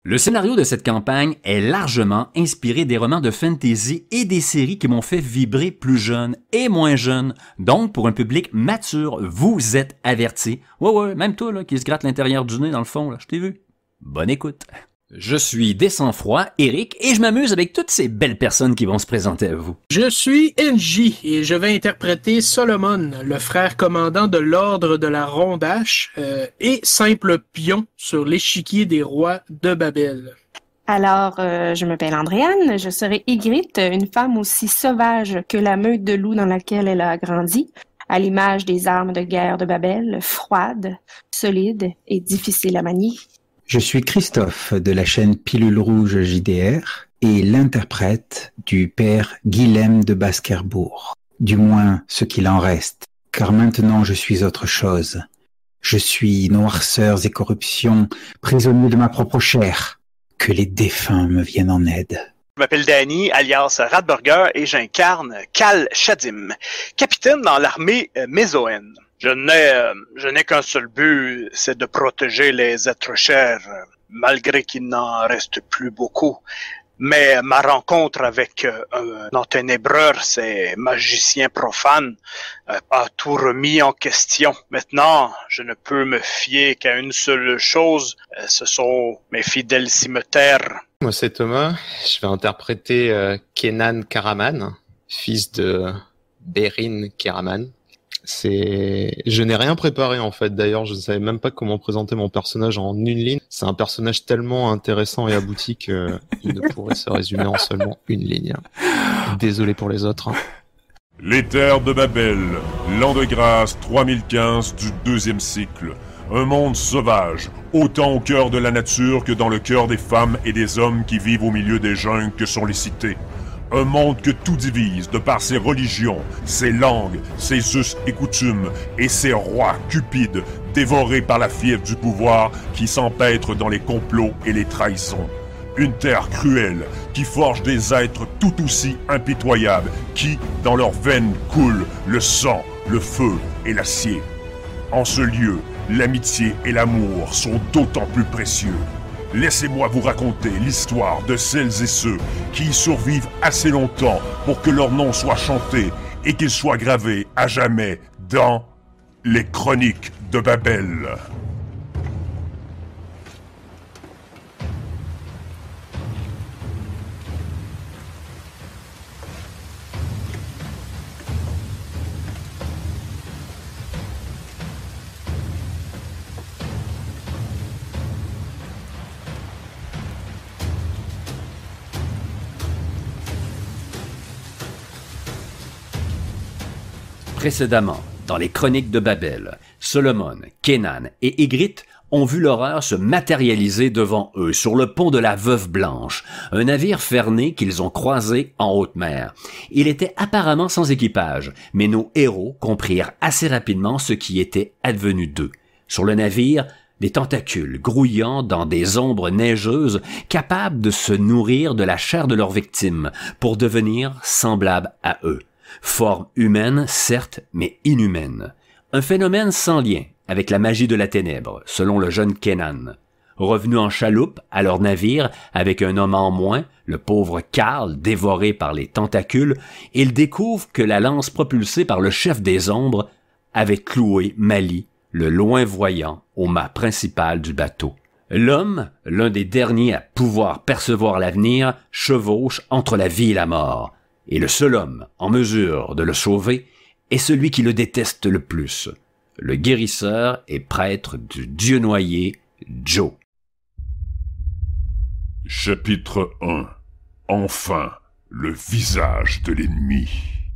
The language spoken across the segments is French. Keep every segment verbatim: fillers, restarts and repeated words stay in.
Le scénario de cette campagne est largement inspiré des romans de fantasy et des séries qui m'ont fait vibrer plus jeune et moins jeune. Donc, pour un public mature, vous êtes avertis. Ouais, ouais, même toi, là, qui se gratte l'intérieur du nez dans le fond, là, je t'ai vu. Bonne écoute. Je suis des sang-froid, Eric, et je m'amuse avec toutes ces belles personnes qui vont se présenter à vous. Je suis N J et je vais interpréter Solomon, le frère commandant de l'ordre de la Rondache euh, et simple pion sur l'échiquier des rois de Babel. Alors, euh, je m'appelle Andréane, je serai Ygritte, une femme aussi sauvage que la meute de loups dans laquelle elle a grandi, à l'image des armes de guerre de Babel, froides, solides et difficiles à manier. Je suis Christophe de la chaîne Pilule Rouge J D R et l'interprète du père Guilhem de Baskerbourg. Du moins, ce qu'il en reste, car maintenant je suis autre chose. Je suis noirceurs et corruption, prisonnier de ma propre chair. Que les défunts me viennent en aide. Je m'appelle Danny, alias Radburger, et j'incarne Kal Shadim, capitaine dans l'armée euh, Mézoène. Je n'ai, euh, je n'ai qu'un seul but, c'est de protéger les êtres chers, euh, malgré qu'il n'en reste plus beaucoup. Mais ma rencontre avec euh, un enténébreur, ces magiciens profanes, euh, a tout remis en question. Maintenant, je ne peux me fier qu'à une seule chose, euh, ce sont mes fidèles cimmetaires. Moi, c'est Thomas. Je vais interpréter euh, Kenan Karaman, fils de Berin Karaman. C'est, je n'ai rien préparé en fait. D'ailleurs, je ne savais même pas comment présenter mon personnage en une ligne. C'est un personnage tellement intéressant et abouti que il ne pourrait se résumer en seulement une ligne. Désolé pour les autres. Hein. Les terres de Babel, l'an de grâce trois mille quinze du deuxième cycle. Un monde sauvage, autant au cœur de la nature que dans le cœur des femmes et des hommes qui vivent au milieu des jungles que sont les cités. Un monde que tout divise de par ses religions, ses langues, ses us et coutumes, et ses rois cupides, dévorés par la fièvre du pouvoir qui s'empêtre dans les complots et les trahisons. Une terre cruelle qui forge des êtres tout aussi impitoyables qui, dans leurs veines, coule le sang, le feu et l'acier. En ce lieu, l'amitié et l'amour sont d'autant plus précieux. Laissez-moi vous raconter l'histoire de celles et ceux qui y survivent assez longtemps pour que leur nom soit chanté et qu'ils soient gravés à jamais dans les Chroniques de Babel. Précédemment, dans les Chroniques de Babel, Solomon, Kenan et Ygritte ont vu l'horreur se matérialiser devant eux sur le pont de la Veuve Blanche, un navire ferné qu'ils ont croisé en haute mer. Il était apparemment sans équipage, mais nos héros comprirent assez rapidement ce qui était advenu d'eux. Sur le navire, des tentacules grouillant dans des ombres neigeuses, capables de se nourrir de la chair de leurs victimes pour devenir semblables à eux. Forme humaine, certes, mais inhumaine. Un phénomène sans lien avec la magie de la ténèbre, selon le jeune Kenan. Revenu en chaloupe à leur navire avec un homme en moins, le pauvre Karl dévoré par les tentacules, il découvre que la lance propulsée par le chef des ombres avait cloué Mali, le loin-voyant, au mât principal du bateau. L'homme, l'un des derniers à pouvoir percevoir l'avenir, chevauche entre la vie et la mort. Et le seul homme en mesure de le sauver est celui qui le déteste le plus, le guérisseur et prêtre du dieu noyé, Joe. Chapitre un. Enfin, le visage de l'ennemi.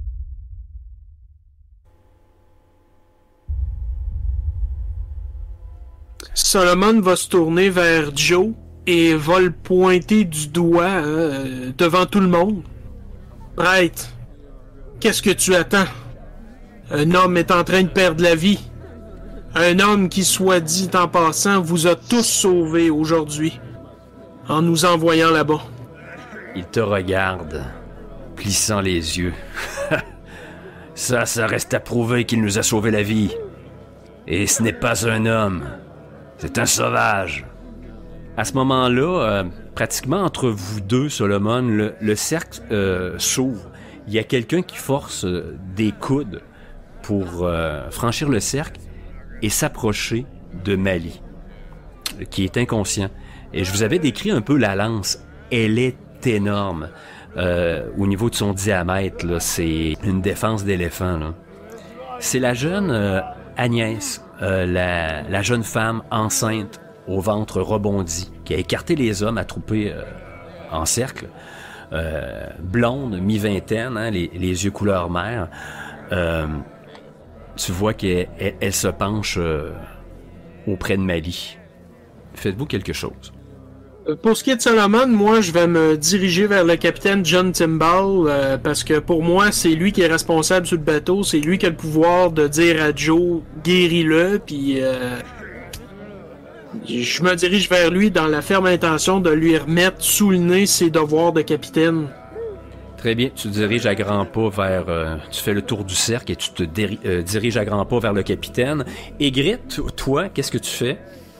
Solomon va se tourner vers Joe et va le pointer du doigt hein, devant tout le monde. Prêtre, qu'est-ce que tu attends? Un homme est en train de perdre la vie. Un homme qui, soit dit en passant, vous a tous sauvés aujourd'hui, en nous envoyant là-bas. Il te regarde, plissant les yeux. Ça, ça reste à prouver qu'il nous a sauvé la vie. Et ce n'est pas un homme, c'est un sauvage. À ce moment-là, euh, pratiquement entre vous deux, Solomon, le, le cercle euh, s'ouvre. Il y a quelqu'un qui force euh, des coudes pour euh, franchir le cercle et s'approcher de Mali, qui est inconscient. Et je vous avais décrit un peu la lance. Elle est énorme. Euh, au niveau de son diamètre, là, c'est une défense d'éléphant. Là. C'est la jeune euh, Agnès, euh, la, la jeune femme enceinte au ventre rebondi, qui a écarté les hommes attroupés euh, en cercle. Euh, blonde, mi-vingtaine, hein, les, les yeux couleur mer. Euh, tu vois qu'elle elle, elle se penche euh, auprès de Mali. Faites-vous quelque chose? Pour ce qui est de Solomon, moi, je vais me diriger vers le capitaine John Timball, euh, parce que pour moi, c'est lui qui est responsable sur le bateau, c'est lui qui a le pouvoir de dire à Joe, guéris-le, puis euh, je me dirige vers lui dans la ferme intention de lui remettre sous le nez ses devoirs de capitaine. Très bien, tu te diriges à grands pas vers... Euh, tu fais le tour du cercle et tu te diri- euh, diriges à grands pas vers le capitaine. Ygritte, toi, qu'est-ce que tu fais?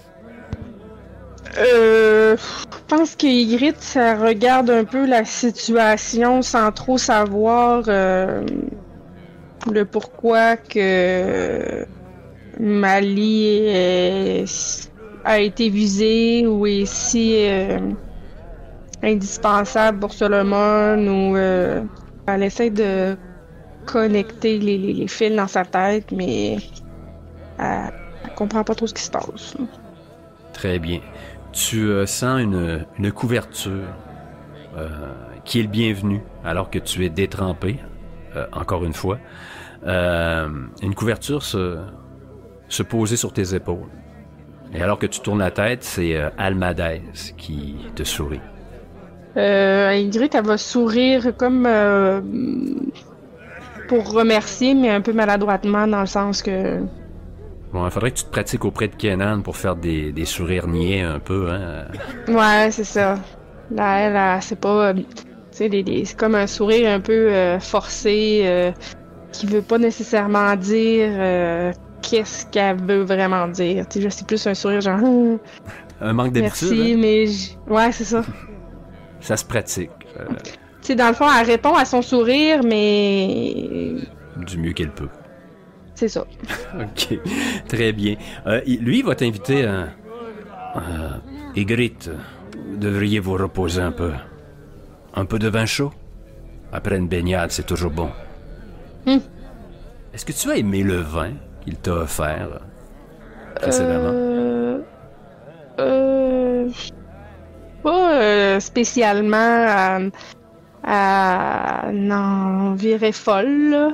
Euh, je pense qu'Ygritte, ça regarde un peu la situation sans trop savoir euh, le pourquoi que Mali est, a été visé ou est si euh, indispensable pour Solomon, ou euh, elle essaie de connecter les, les, les fils dans sa tête, mais elle, elle comprend pas trop ce qui se passe. Très bien. Tu euh, sens une, une couverture euh, qui est le bienvenu alors que tu es détrempé, euh, encore une fois. Euh, une couverture se, se poser sur tes épaules. Et alors que tu tournes la tête, c'est euh, Almadès qui te sourit. Euh, Ygritte, elle va sourire comme euh, pour remercier, mais un peu maladroitement, dans le sens que... Bon, il faudrait que tu te pratiques auprès de Kenan pour faire des, des sourires niais un peu, hein. Ouais, c'est ça. Là, elle, elle, c'est pas... euh, tu sais, des, des- c'est comme un sourire un peu euh, forcé, euh, qui veut pas nécessairement dire euh, qu'est-ce qu'elle veut vraiment dire. Tu sais, c'est plus un sourire genre... Hum, Un manque d'habitude, merci, hein? mais... j- Ouais, c'est ça. Ça se pratique. euh, Tu sais, dans le fond, elle répond à son sourire, mais... du mieux qu'elle peut. C'est ça. OK. Très bien. Euh, il- lui, il va t'inviter à... Euh, Ygritte, vous devriez vous reposer un peu. Un peu de vin chaud? Après une baignade, c'est toujours bon. Hmm. Est-ce que tu as aimé le vin qu'il t'a offert euh, précédemment? Euh... Euh... Pas euh, spécialement à... à... Non, virer folle, là.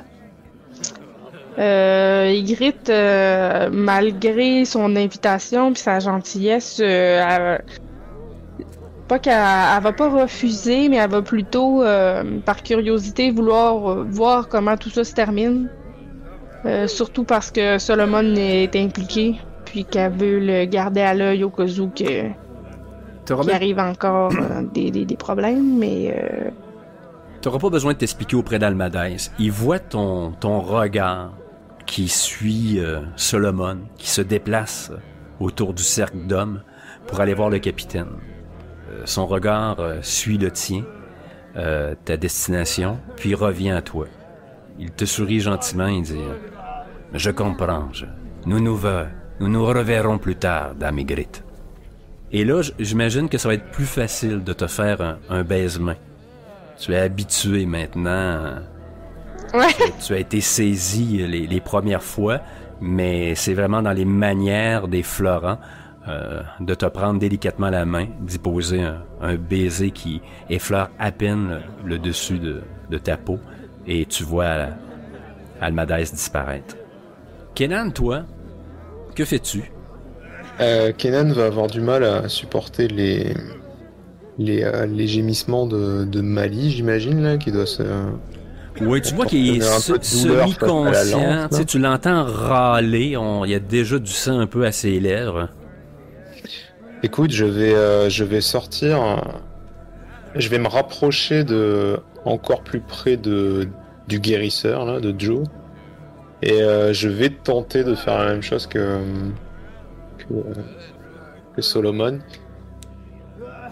Euh, Ygritte, euh, malgré son invitation puis sa gentillesse, euh, elle- pas qu'elle elle va pas refuser, mais elle va plutôt, euh, par curiosité, vouloir euh, voir comment tout ça se termine. Euh, surtout parce que Solomon est impliqué, puis qu'elle veut le garder à l'œil au cas où que, T'auras qu'il même- arrive encore euh, des, des, des problèmes, mais... Euh, T'auras pas besoin de t'expliquer auprès d'Almadès. Il voit ton, ton regard qui suit euh, Solomon, qui se déplace euh, autour du cercle d'hommes pour aller voir le capitaine. Euh, son regard euh, suit le tien, euh, ta destination, puis revient à toi. Il te sourit gentiment et dit euh, « Je comprends. Je- Nous nous, ve- nous nous reverrons plus tard, Dame Ygritte. » Et là, j- j'imagine que ça va être plus facile de te faire un, un baise-main. Tu es habitué maintenant. euh, Ouais. Tu as été saisi les, les premières fois, mais c'est vraiment dans les manières des Florents euh, de te prendre délicatement la main, d'y poser un, un baiser qui effleure à peine le, le dessus de, de ta peau, et tu vois Almadès disparaître. Kenan, toi, que fais-tu? Euh, Kenan va avoir du mal à supporter les les, euh, les gémissements de, de Mali, j'imagine, là, qui doit se... Oui, tu vois qu'il est Il y a un peu de se- douleur face à la semi-conscient. lance, Tu sais, là. tu l'entends râler. on- Il y a déjà du sang un peu à ses lèvres. Écoute, je vais, euh, je vais sortir, euh, je vais me rapprocher de, encore plus près de, du guérisseur, là, de Joe, et euh, je vais tenter de faire la même chose que, que, que Solomon.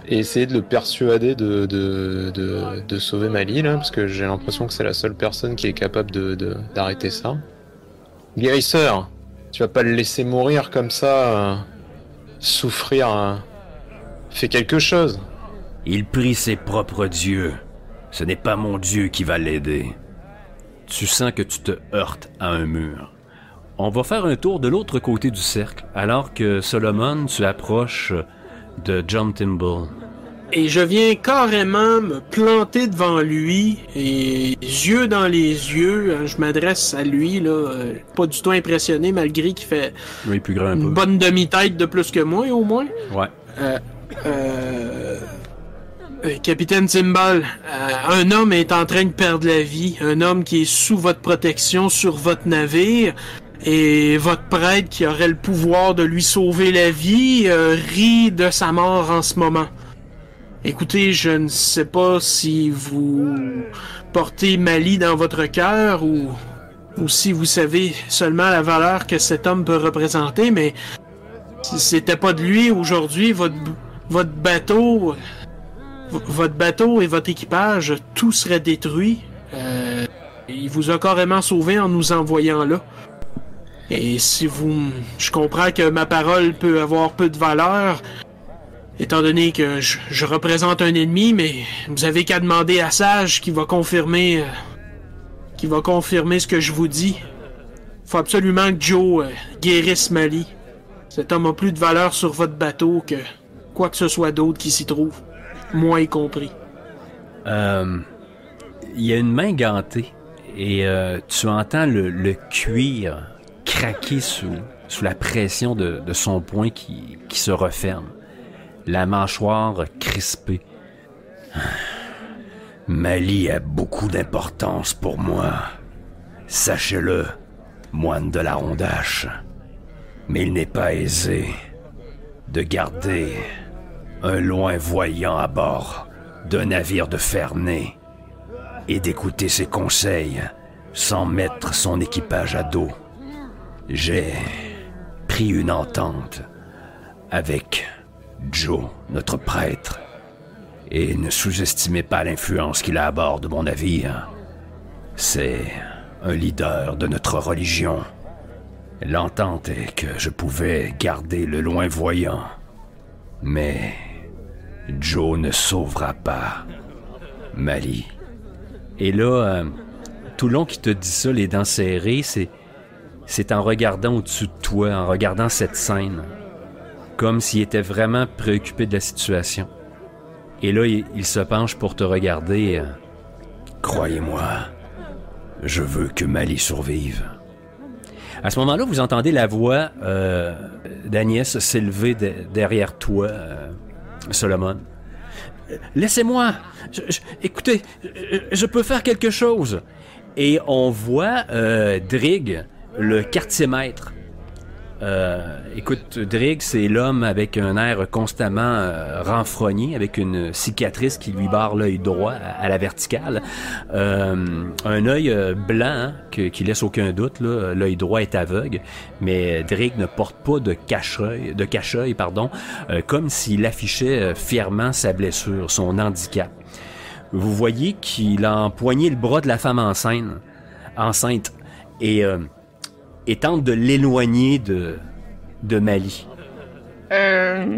et essayer de le persuader de, de, de, de sauver Mali, là, parce que j'ai l'impression que c'est la seule personne qui est capable de, de, d'arrêter ça. Guérisseur, tu vas pas le laisser mourir comme ça, euh, souffrir. Euh, fais quelque chose. Il prie ses propres dieux. Ce n'est pas mon dieu qui va l'aider. Tu sens que tu te heurtes à un mur. On va faire un tour de l'autre côté du cercle, alors que Solomon, tu approches de John Timble. Et je viens carrément me planter devant lui, et yeux dans les yeux, je m'adresse à lui, là, euh, pas du tout impressionné, malgré qu'il fait Oui, plus grand un une peu. bonne demi-tête de plus que moi, au moins. Ouais. Euh, euh, euh, Capitaine Timbal, euh, un homme est en train de perdre la vie, un homme qui est sous votre protection sur votre navire, et votre prêtre qui aurait le pouvoir de lui sauver la vie euh, rit de sa mort en ce moment. Écoutez, je ne sais pas si vous portez Mali dans votre cœur ou, ou si vous savez seulement la valeur que cet homme peut représenter, mais si c'était pas de lui aujourd'hui, votre, votre bateau, v- votre bateau et votre équipage, tout serait détruit. Euh, il vous a carrément sauvé en nous envoyant là. Et si vous... Je comprends que ma parole peut avoir peu de valeur, étant donné que je, je représente un ennemi, mais vous avez qu'à demander à Sage qui va confirmer... Euh, qui va confirmer ce que je vous dis. Faut absolument que Joe euh, guérisse Mali. Cet homme a plus de valeur sur votre bateau que quoi que ce soit d'autre qui s'y trouve. Moi y compris. Euh, il y a une main gantée et euh, tu entends le, le cuir craquer sous, sous la pression de, de son poing qui, qui se referme. La mâchoire crispée. Mali a beaucoup d'importance pour moi. Sachez-le, moine de la Rondache. Mais il n'est pas aisé de garder un loin voyant à bord d'un navire de Ferney et d'écouter ses conseils sans mettre son équipage à dos. J'ai pris une entente avec Joe, notre prêtre, et ne sous-estimez pas l'influence qu'il a à bord de mon navire. C'est un leader de notre religion. L'entente est que je pouvais garder le loin voyant, mais Joe ne sauvera pas Mali. Et là, euh, Toulon qui te dit ça, les dents serrées, c'est c'est en regardant au-dessus de toi, en regardant cette scène, comme s'il était vraiment préoccupé de la situation. Et là, il, il se penche pour te regarder. Euh, Croyez-moi, je veux que Mali survive. À ce moment-là, vous entendez la voix euh, d'Agnès s'élever de, derrière toi, euh, Solomon. Laissez-moi! Je, je, écoutez, je, je peux faire quelque chose. Et on voit euh, Drig, le quartier-maître. Euh, écoute, Drig, c'est l'homme avec un air constamment euh, renfrogné, avec une cicatrice qui lui barre l'œil droit à, à la verticale. Euh, un œil euh, blanc, hein, que, qui laisse aucun doute, là, l'œil droit est aveugle, mais Drig ne porte pas de cache-œil, de cache-œil, pardon, euh, comme s'il affichait euh, fièrement sa blessure, son handicap. Vous voyez qu'il a empoigné le bras de la femme enceinte, enceinte et... Euh, et tente de l'éloigner de, de Mali. Euh,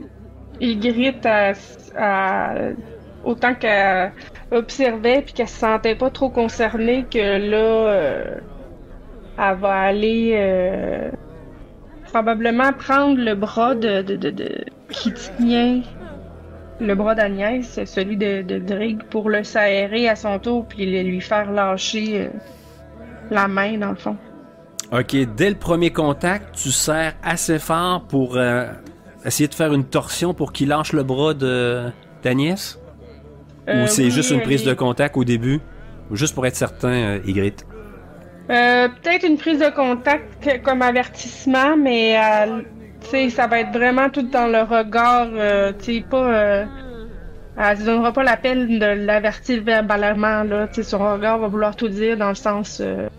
Ygritte, à, à, autant qu'elle observait puis qu'elle se sentait pas trop concernée, que là, euh, elle va aller euh, probablement prendre le bras de, de, de, de qui tient le bras d'Agnès, celui de, de Drig, pour le s'aérer à son tour puis lui faire lâcher euh, la main, dans le fond. OK, dès le premier contact, tu serres assez fort pour euh, essayer de faire une torsion pour qu'il lâche le bras de d'Agnès? Euh, Ou c'est oui, juste une prise est... de contact au début? Ou juste pour être certain, euh, Ygritte? Euh, peut-être une prise de contact comme avertissement, mais euh, tu sais, ça va être vraiment tout dans le regard, euh, tu sais, pas... Euh, elle ne donnera pas la peine de l'avertir verbalement, là, tu sais, son regard va vouloir tout dire dans le sens... Euh,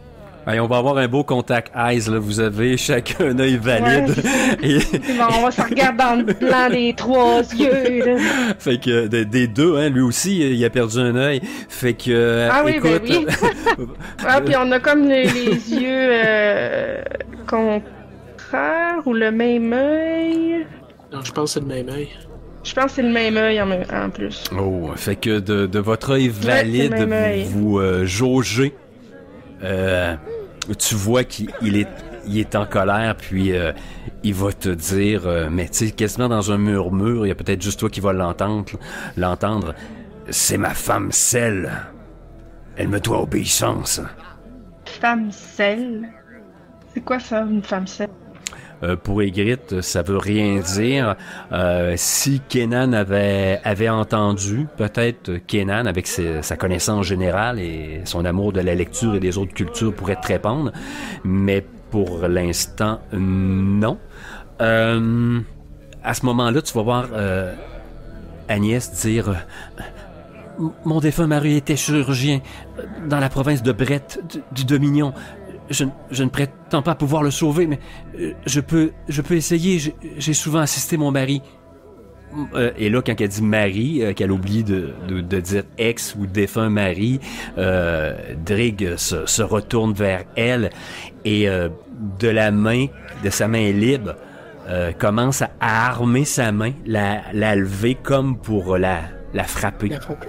Allez, on va avoir un beau contact eyes, là. Vous avez chacun un œil valide. Ouais. Et... Bon, on va se regarder dans le blanc des trois yeux, là. Fait que de- des deux, hein, lui aussi, il a perdu un œil. Fait que, euh, Ah oui, écoute, ben oui. Ah, puis on a comme les, les yeux euh, contraires ou le même œil. Non, je pense que c'est le même œil. Je pense que c'est le même œil en, même- en plus. Oh, fait que de, de votre œil valide, c'est le même œil. vous, vous euh, jaugez. Euh, tu vois qu'il il est, il est en colère, puis euh, il va te dire, euh, mais tu sais, quasiment dans un murmure, il y a peut-être juste toi qui vas l'entendre. L'entendre. C'est ma femme Celle. Elle me doit obéissance. Femme sel. C'est quoi ça, une femme sel? Euh, pour Ygritte, ça veut rien dire. Euh, si Kenan avait, avait entendu, peut-être Kenan, avec ses- sa connaissance générale et son amour de la lecture et des autres cultures, pourrait te répondre. Mais pour l'instant, non. Euh, à ce moment-là, tu vas voir euh, Agnès dire... euh, Mon défunt mari était chirurgien dans la province de Brett, du, du Dominion. Je, je ne prétends pas pouvoir le sauver, mais euh, je peux, je peux essayer. J'ai, j'ai souvent assisté mon mari. Euh, et là, quand elle dit mari, euh, qu'elle oublie de, de, de dire ex ou défunt mari, euh, Drig se, se retourne vers elle et euh, de la main, de sa main libre, euh, commence à armer sa main, la, la lever comme pour la, la frapper. La frappe.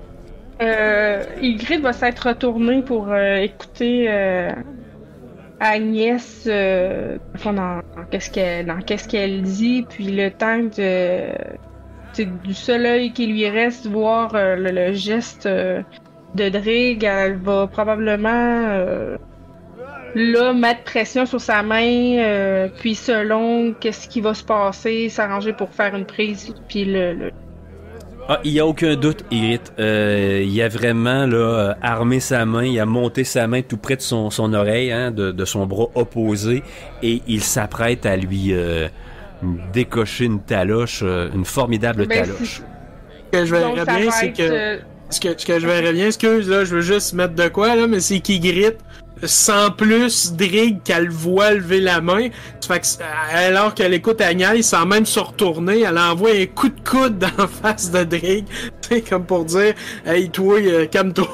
Euh, Ygritte va s'être retournée pour euh, écouter euh, Agnès euh, enfin, dans, dans qu'est-ce qu'elle dans qu'est-ce qu'elle dit, puis le temps de c'est du seul œil qui lui reste voir euh, le, le geste euh, de Drig, elle va probablement euh, là mettre pression sur sa main, euh, puis selon qu'est-ce qui va se passer, s'arranger pour faire une prise, puis le, le Ah, il y a aucun doute, Ygritte. Euh, il a vraiment là euh, armé sa main, il a monté sa main tout près de son, son oreille, hein, de, de son bras opposé, et il s'apprête à lui euh, décocher une taloche, euh, une formidable Ben, taloche. Ce que je donc verrais ça bien, va c'est être, que. euh, Ce que, ce que je verrais bien, excuse, là, je veux juste mettre de quoi, là, mais c'est qu'Ygritte, sans plus Drig qu'elle voit lever la main, ça fait que, alors qu'elle écoute Agnès, sans même se retourner, elle envoie un coup de coude dans la face de Drig, tu sais, comme pour dire, hey, toi, euh, calme-toi.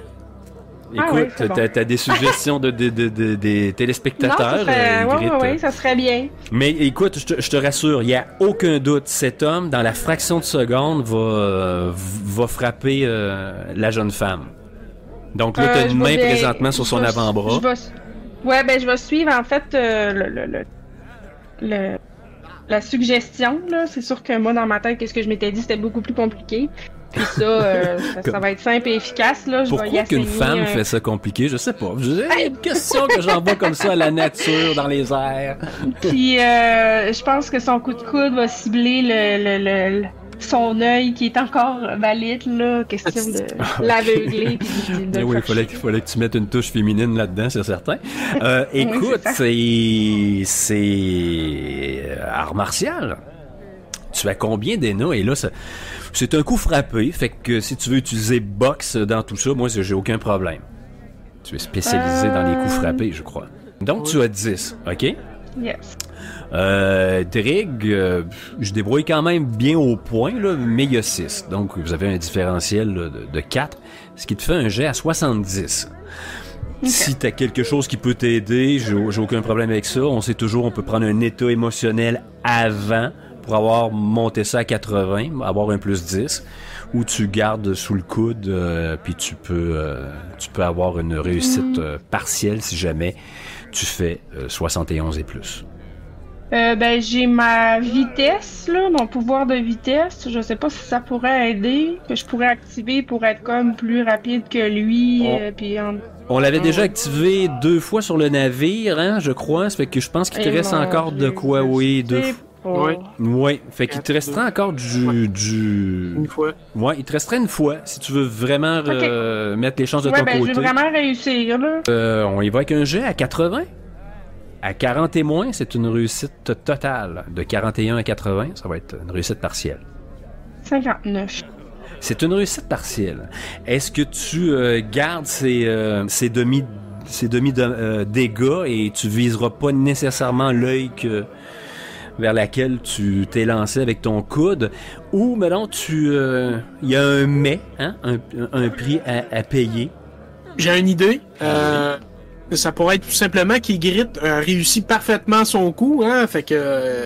Ah Écoute, ouais, c'est bon. t'as, t'as des suggestions de, de, de, de- des non, téléspectateurs, ça serait, euh, ouais, Ygritte? ouais, ouais, ça serait bien. Mais écoute, je te, je te rassure, il n'y a aucun doute. Cet homme, dans la fraction de seconde, va, euh, va frapper euh, la jeune femme. Donc là, tu as Euh, je une main vais bien- présentement sur je son vais- avant-bras. je vais- Ouais, ben je vais suivre en fait euh, le, le, le, le- la suggestion. Là. C'est sûr que moi, dans ma tête, qu'est-ce que je m'étais dit, c'était beaucoup plus compliqué. Puis ça, euh, ça, ça va être simple et efficace. Là. Je vais y Pourquoi qu'une assigner femme un- fait ça compliqué? Je sais pas. J'ai une question que j'envoie comme ça à la nature, dans les airs. Puis euh, je pense que son coup de coude va cibler le, le, le, le- son œil qui est encore valide, là. Question de l'aveugler. Puis de le Oui, il faire fallait, chier. fallait que tu mettes une touche féminine là-dedans, c'est certain. Euh, écoute, c'est c'est... C'est... euh, art martial. Tu as combien d'énas? Et là, ça, c'est un coup frappé. Fait que si tu veux utiliser boxe dans tout ça, moi, j'ai aucun problème. Tu es spécialisé dans les coups Euh. frappés, je crois. Donc, tu as dix, OK? Yes. Euh, Drig, euh, je débrouille quand même bien au point, là, mais il y a six. Donc, vous avez un différentiel là, de, de quatre, ce qui te fait un jet à soixante-dix. Si t'as quelque chose qui peut t'aider, j'ai j'ai aucun problème avec ça. On sait toujours, on peut prendre un état émotionnel avant pour avoir monté ça à quatre-vingts, avoir un plus dix, ou tu gardes sous le coude, euh, puis tu peux, euh, tu peux avoir une réussite euh, partielle si jamais tu fais euh, soixante et onze et plus. Euh, ben, j'ai ma vitesse, là, mon pouvoir de vitesse. Je sais pas si ça pourrait aider, que je pourrais activer pour être comme plus rapide que lui. Oh. euh, puis en... On l'avait Oh. déjà activé deux fois sur le navire, hein, je crois. Ça fait que je pense qu'il te Eh reste mon encore de Dieu, quoi, je oui, sais deux fois. pas. Ouais. Oui, fait qu'il te restera encore du, du... Une fois. Ouais, il te resterait une fois, si tu veux vraiment euh, mettre les chances de Ouais, ton ben, je côté. vais vraiment réussir, là. Euh, on y va avec un jet à quatre-vingts. À quarante et moins, c'est une réussite totale. De quarante et un à quatre-vingts, ça va être une réussite partielle. cinquante-neuf. C'est une réussite partielle. Est-ce que tu euh, gardes ces, euh, ces demi c'est demi de, euh, dégâts et tu viseras pas nécessairement l'œil que vers laquelle tu t'es lancé avec ton coude, ou maintenant tu il euh, y a un mais, hein, un, un prix à, à payer. J'ai une idée. Euh, ça pourrait être tout simplement qu'Ygritte a réussi parfaitement son coup, hein, fait que euh,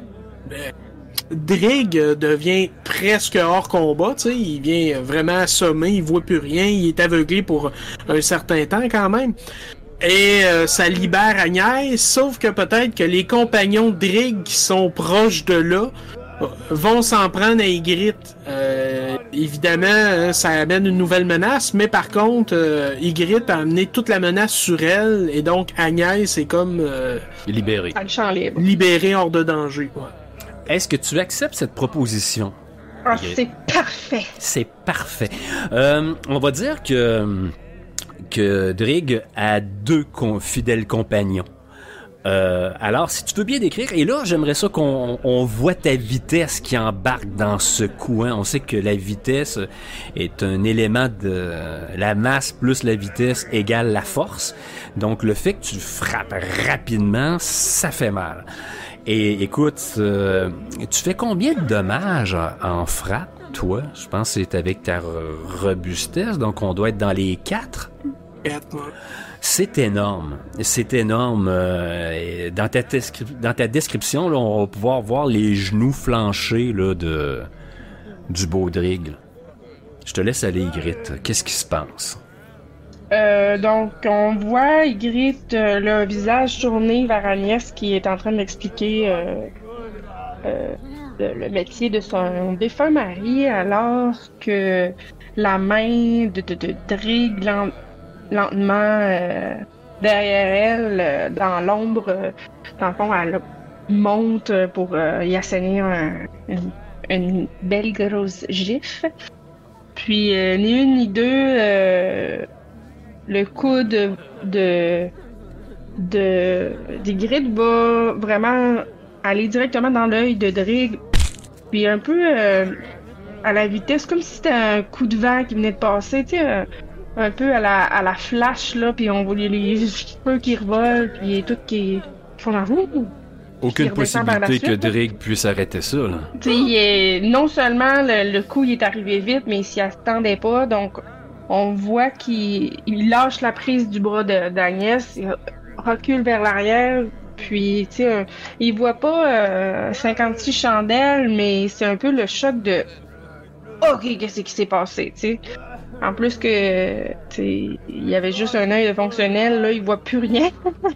Drig devient presque hors combat, tu sais, il vient vraiment assommé, il voit plus rien, il est aveuglé pour un certain temps quand même. Et euh, ça libère Agnès, sauf que peut-être que les compagnons de Drig qui sont proches de là vont s'en prendre à Ygritte. Euh, évidemment, ça amène une nouvelle menace, mais par contre, euh, Ygritte a amené toute la menace sur elle, et donc Agnès est comme euh, libérée. À le champ libre. Libérée hors de danger. Ouais. Est-ce que tu acceptes cette proposition? Ah, c'est parfait. C'est parfait. Euh, on va dire que que Drig a deux con- fidèles compagnons. Euh, alors, si tu veux bien décrire, et là, j'aimerais ça qu'on on voit ta vitesse qui embarque dans ce coup. Hein. On sait que la vitesse est un élément de... La masse plus la vitesse égale la force. Donc, le fait que tu frappes rapidement, ça fait mal. Et écoute, euh, tu fais combien de dommages en, en frappe, toi? Je pense que c'est avec ta robustesse, donc on doit être dans les quatre. C'est énorme. C'est énorme. Euh, dans, ta descri- dans ta description, là, on va pouvoir voir les genoux flanchés là, de, du beau Drig. Je te laisse aller, Ygritte. Qu'est-ce qui se passe? Euh, donc, on voit Ygritte, euh, le visage tourné vers Agnès qui est en train d'expliquer euh, euh, le, le métier de son défunt mari, alors que la main de, de, de Drig lent, lentement euh, derrière elle, euh, dans l'ombre, euh, dans le fond, elle monte pour euh, y asséner un, une, une belle grosse gifle. Puis, euh, ni une ni deux... Euh, le coup de de de d'Ygritte va vraiment aller directement dans l'œil de Drig, puis un peu euh, à la vitesse, comme si c'était un coup de vent qui venait de passer, tu sais, un, un peu à la à la flash là, puis on voit les, les cheveux qui revolent, puis tout qui, qui font la roue. Aucune possibilité que Drig puisse arrêter ça, là. Tu sais, non seulement le, le coup il est arrivé vite, mais il s'y attendait pas, donc on voit qu'il il lâche la prise du bras de, d'Agnès, il recule vers l'arrière, puis tu sais, euh, il voit pas euh, cinquante-six chandelles, mais c'est un peu le choc de « Ok, qu'est-ce qui s'est passé? » Tu sais, en plus que tu sais, il y avait juste un œil de fonctionnel, là, il voit plus rien.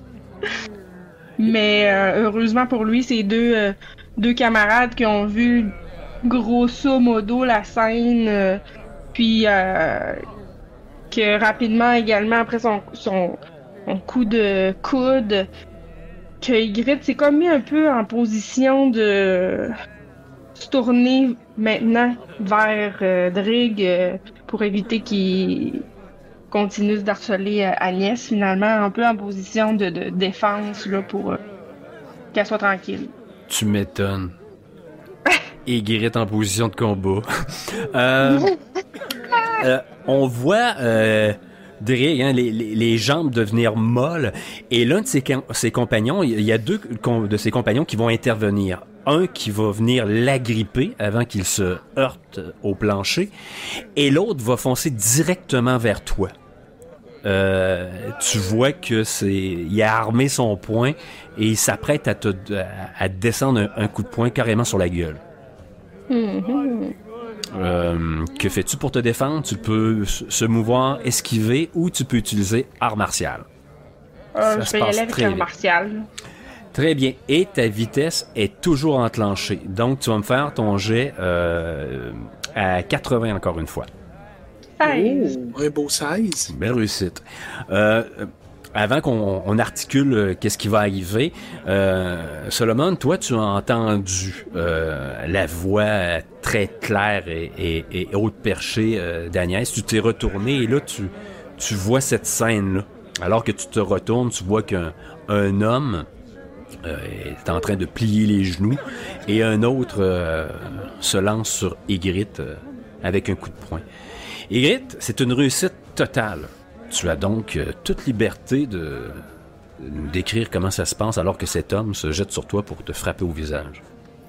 Mais euh, heureusement pour lui, c'est deux, euh, deux camarades qui ont vu grosso modo la scène, euh, puis euh, que rapidement également après son, son, son coup de coude, que Ygritte s'est comme mis un peu en position de se tourner maintenant vers euh, Drig euh, pour éviter qu'il continue d'harceler euh, Agnès, finalement un peu en position de, de défense là, pour euh, qu'elle soit tranquille. Tu m'étonnes. Ygritte en position de combat. euh, euh, on voit euh, Drig, hein, les, les, les jambes devenir molles, et l'un de ses, ses compagnons, il y a deux de ses compagnons qui vont intervenir. Un qui va venir l'agripper avant qu'il se heurte au plancher, et l'autre va foncer directement vers toi. Euh, tu vois que c'est, il a armé son poing et il s'apprête à te, à, à descendre un, un coup de poing carrément sur la gueule. Mm-hmm. Euh, que fais-tu pour te défendre? Tu peux se mouvoir, esquiver, ou tu peux utiliser art martial. Euh, je vais y aller avec art martial. Très bien. Et ta vitesse est toujours enclenchée. Donc, tu vas me faire ton jet euh, à quatre-vingts encore une fois. seize. Oh, un beau seize. Belle réussite. Euh, avant qu'on on articule euh, qu'est-ce qui va arriver, euh, Solomon, toi, tu as entendu euh, la voix très claire et, et, et haute perchée euh, d'Agnès. Tu t'es retourné et là, tu, tu vois cette scène-là. Alors que tu te retournes, tu vois qu'un un homme euh, est en train de plier les genoux et un autre euh, se lance sur Ygritte euh, avec un coup de poing. Ygritte, c'est une réussite totale. tu as donc euh, toute liberté de, de nous décrire comment ça se passe alors que cet homme se jette sur toi pour te frapper au visage.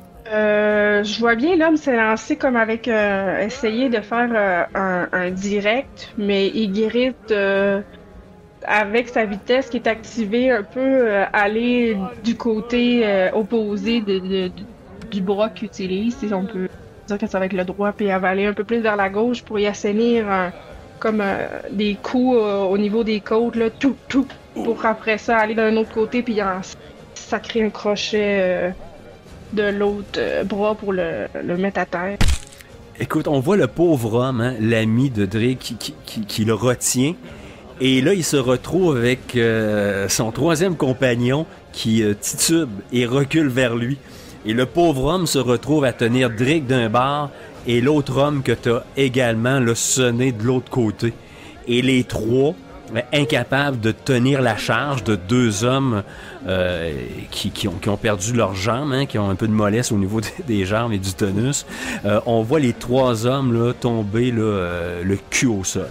Euh, je vois bien l'homme s'est lancé comme avec euh, essayer de faire euh, un, un direct, mais Ygritte, euh, avec sa vitesse qui est activée, un peu euh, aller du côté euh, opposé de, de- de- du bras qu'il utilise, si on peut dire que ça va être le droit, puis elle va aller un peu plus vers la gauche pour y assainir un- comme euh, des coups euh, au niveau des côtes, là, tout, tout, pour après ça aller d'un autre côté, puis en sacrer un crochet euh, de l'autre euh, bras pour le, le mettre à terre. Écoute, on voit le pauvre homme, hein, l'ami de Drake, qui, qui, qui- qui le retient. Et là, il se retrouve avec euh, son troisième compagnon qui euh, titube et recule vers lui. Et le pauvre homme se retrouve à tenir Drake d'un bar et l'autre homme que t'as également le sonné de l'autre côté. Et les trois, ben, incapables de tenir la charge de deux hommes euh, qui, qui, ont, qui ont perdu leurs jambes, hein, qui ont un peu de mollesse au niveau des, des jambes et du tonus. Euh, on voit les trois hommes là, tomber là, euh, le cul au sol.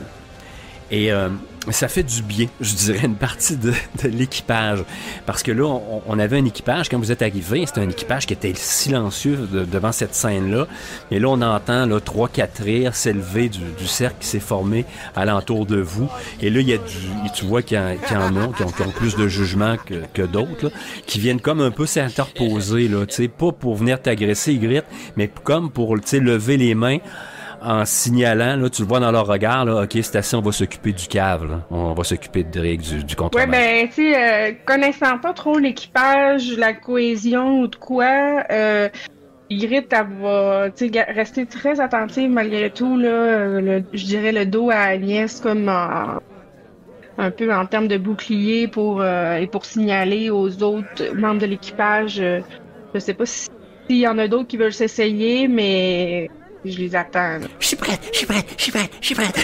Et euh, ça fait du bien, je dirais, une partie de, de l'équipage. Parce que là, on, on avait un équipage, quand vous êtes arrivés, c'était un équipage qui était silencieux de- devant cette scène-là. Et là, on entend là, trois, quatre rires s'élever du, du cercle qui s'est formé alentour de vous. Et là, il y a du, tu vois qu'il y, en- qu'il y en a qui ont, qui ont plus de jugement que, que d'autres, là, qui viennent comme un peu s'interposer, là, tu sais, pas pour venir t'agresser, Ygritte, mais comme pour, tu sais, lever les mains en signalant, là, tu le vois dans leur regard, là, ok, c'est assez, on va s'occuper du cave, là. On va s'occuper de Drake, du, du Ouais, contrebands. ben, tu sais, euh, connaissant pas trop l'équipage, la cohésion ou de quoi, euh, Ygritte, elle va, tu sais, ga- rester très attentive malgré tout, là, euh, le- je dirais le dos à Agnès comme en- un peu en termes de bouclier pour, euh, et pour signaler aux autres membres de l'équipage. euh, je sais pas si- s'il y en a d'autres qui veulent s'essayer, mais je les attends, là. Je suis prête, je suis prête, je suis prête, je suis prête.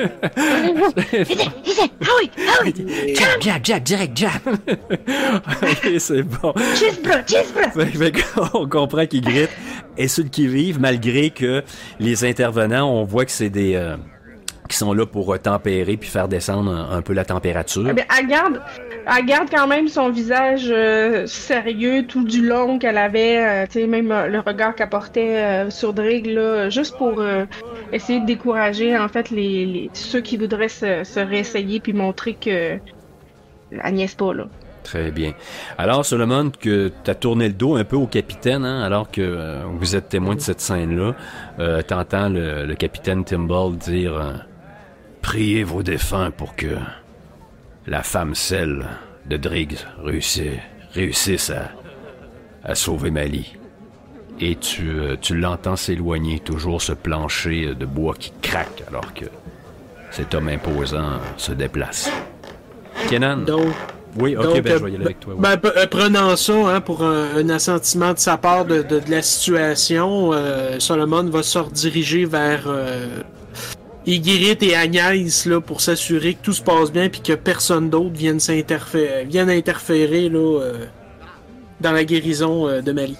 Jab, jab, jab, direct, jab. Ok, c'est bon. Fait- fait qu'on comprend qu'Ygritte est celui qui vive, malgré que les intervenants, on voit que c'est des... euh, qui sont là pour euh, tempérer puis faire descendre un, un peu la température. Eh bien, elle garde, elle garde quand même son visage euh, sérieux tout du long qu'elle avait, euh, tu sais, même euh, le regard qu'elle portait euh, sur Drake, là, juste pour euh, essayer de décourager, en fait, les, les- ceux qui voudraient se, se réessayer puis montrer que elle niaise pas, là. Très bien. Alors, Solomon, que tu as tourné le dos un peu au capitaine, hein, alors que euh, vous êtes témoin de cette scène-là, euh, t'entends le, le capitaine Timball dire euh, priez vos défunts pour que la femme celle de Driggs réussisse, réussisse à, à sauver Mali. Et tu, euh, tu l'entends s'éloigner, toujours ce plancher de bois qui craque alors que cet homme imposant se déplace. Kenan? Donc, Oui, ok, donc, ben je vais y aller avec toi. oui. ben, p- euh, prenant ça hein, pour un, un assentiment de sa part de, de, de la situation, euh, Solomon va se rediriger vers euh, Ygritte et Agnès là, pour s'assurer que tout se passe bien puis que personne d'autre vienne, s'interférer, vienne interférer là, euh, dans la guérison euh, de Mali.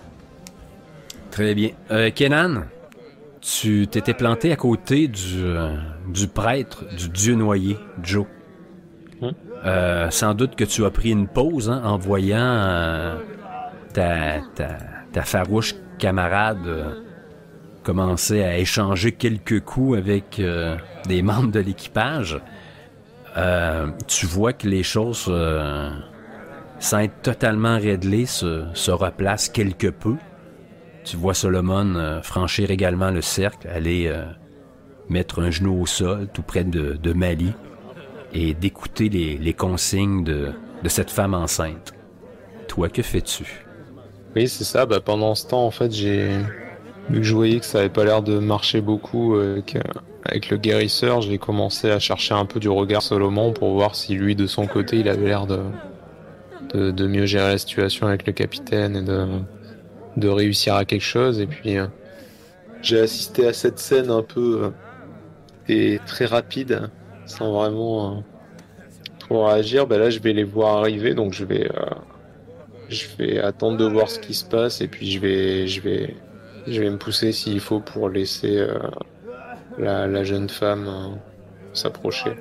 Très bien. Euh, Kenan, tu t'étais planté à côté du, euh, du prêtre du dieu noyé, Joe. Hum. Euh, sans doute que tu as pris une pause hein, en voyant euh, ta, ta, ta farouche camarade euh, commencer à échanger quelques coups avec euh, des membres de l'équipage. Euh, tu vois que les choses, euh, sans être totalement réglées, se, se replacent quelque peu. Tu vois Solomon euh, franchir également le cercle, aller euh, mettre un genou au sol tout près de, de Mali et d'écouter les, les consignes de, de cette femme enceinte. Toi, que fais-tu? Oui, c'est ça. Bah, pendant ce temps, en fait, j'ai vu que je voyais que ça avait pas l'air de marcher beaucoup euh, avec, euh, avec le guérisseur. J'ai commencé à chercher un peu du regard Solomon pour voir si lui, de son côté, il avait l'air de, de, de mieux gérer la situation avec le capitaine et de, de réussir à quelque chose. Et puis, euh, j'ai assisté à cette scène un peu euh, et très rapide, sans vraiment euh, trop réagir. Bah là, je vais les voir arriver, donc je vais, euh, je vais attendre de voir ce qui se passe et puis je vais, je vais, je vais me pousser s'il faut pour laisser euh, la, la jeune femme euh, s'approcher.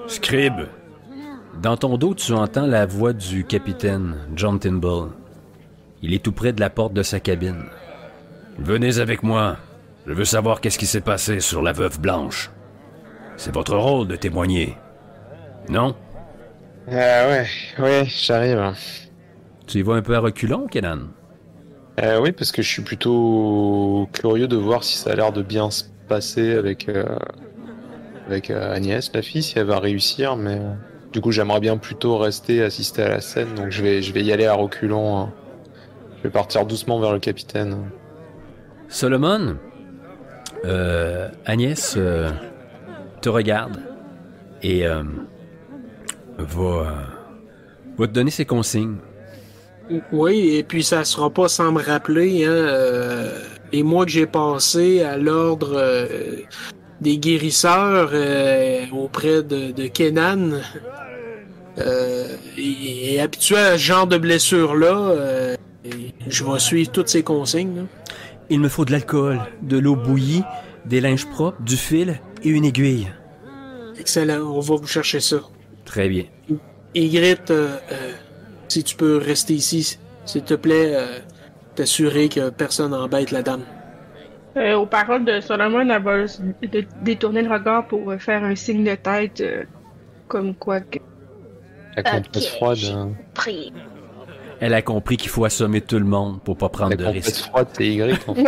Scribe, dans ton dos, tu entends la voix du capitaine, John Timble. Il est tout près de la porte de sa cabine. Venez avec moi. Je veux savoir qu'est-ce qui s'est passé sur la Veuve Blanche. C'est votre rôle de témoigner. Non? Euh, ouais, ouais, j'arrive. Tu y vas un peu à reculons, Kenan? Euh, oui, parce que je suis plutôt curieux de voir si ça a l'air de bien se passer avec, euh, avec euh, Agnès, la fille, si elle va réussir, mais euh, du coup j'aimerais bien plutôt rester assister à la scène, donc je vais, je vais y aller à reculons. Hein. Je vais partir doucement vers le capitaine. Solomon, euh, Agnès euh, te regarde et euh, va, euh, va te donner ses consignes. Oui, et puis ça sera pas sans me rappeler, hein, euh, les mois que j'ai passés à l'ordre euh, des guérisseurs euh, auprès de, de Kenan. Euh, et, et habitué à ce genre de blessure-là, euh, je vais suivre toutes ces consignes. Là. Il me faut de l'alcool, de l'eau bouillie, des linges propres, du fil et une aiguille. Excellent, on va vous chercher ça. Très bien. Ygritte, euh, euh, si tu peux rester ici, s'il te plaît, euh, t'assurer que personne n'embête la dame. Euh, aux paroles de Solomon, elle va s- de- détourner le regard pour euh, faire un signe de tête, euh, comme quoi que... La compresse Ok, froide. j'ai hein. pris. Elle a compris qu'il faut assommer tout le monde pour pas prendre La de compresse risques. froide, c'est Y en fait.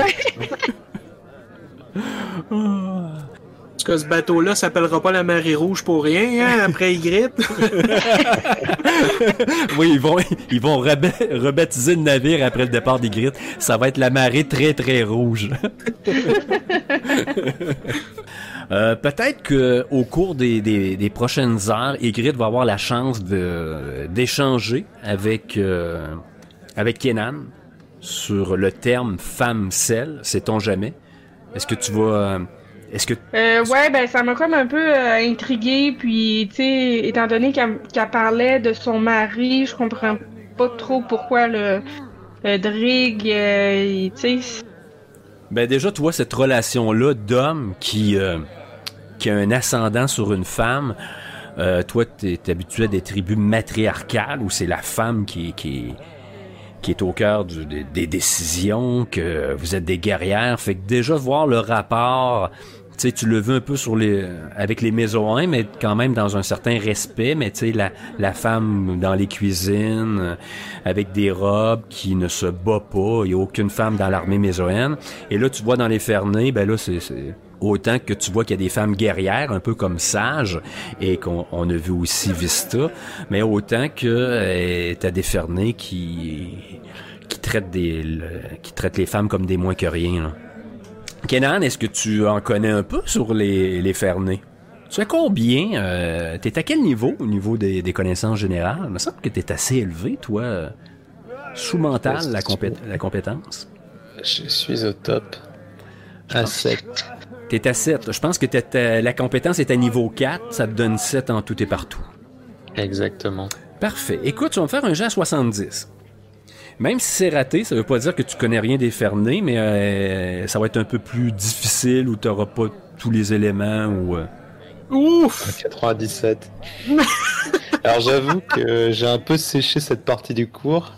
En tout cas, ce bateau-là s'appellera pas la marée rouge pour rien, hein, après Ygritte. Oui, ils vont, ils vont rebé- rebaptiser le navire après le départ des Grittes. Ça va être la marée très très rouge. Euh, peut-être que au cours des, des, des prochaines heures, Ygritte va avoir la chance de d'échanger avec euh, avec Kenan sur le terme femme sel, sait-on jamais. Est-ce que tu vas euh, est-ce que Euh, ouais, ben ça m'a comme un peu euh, intriguée, puis tu sais, étant donné qu'elle qu'elle parlait de son mari, je comprends pas trop pourquoi le, le Drig, euh, il- tu sais, ben déjà tu vois cette relation là d'homme qui euh, qui a un ascendant sur une femme. Euh, toi, t'es es habitué à des tribus matriarcales où c'est la femme qui, qui, qui est au cœur du, des, des décisions, que vous êtes des guerrières. Fait que déjà voir le rapport, tu sais, tu le veux un peu sur les, avec les Mésoins, mais quand même dans un certain respect. Mais tu sais, la, la femme dans les cuisines, euh, avec des robes qui ne se bat pas. Il n'y a aucune femme dans l'armée mésoenne. Et là, tu vois dans les Fernés, ben là, c'est... c'est autant que tu vois qu'il y a des femmes guerrières, un peu comme Sage, et qu'on on a vu aussi Vista, mais autant que euh, t'as des Fernés qui qui traitent des le, qui traitent les femmes comme des moins que rien. Là. Kenan, est-ce que tu en connais un peu sur les les Fernés? Tu as combien? Euh, t'es à quel niveau au niveau des, des connaissances générales? Il me semble que t'es assez élevé, toi, euh, sous mental, la, compé- la compétence. Je suis au top. À sept. T'es à sept. Je pense que t'es à- la compétence est à niveau quatre. Ça te donne sept en tout et partout. Exactement. Parfait. Écoute, tu vas me faire un jet à soixante-dix. Même si c'est raté, ça veut pas dire que tu connais rien des Fernés, mais euh, ça va être un peu plus difficile ou t'auras pas tous les éléments ou... euh, Ouf! quatre-vingt-dix-sept. Alors j'avoue que j'ai un peu séché cette partie du cours.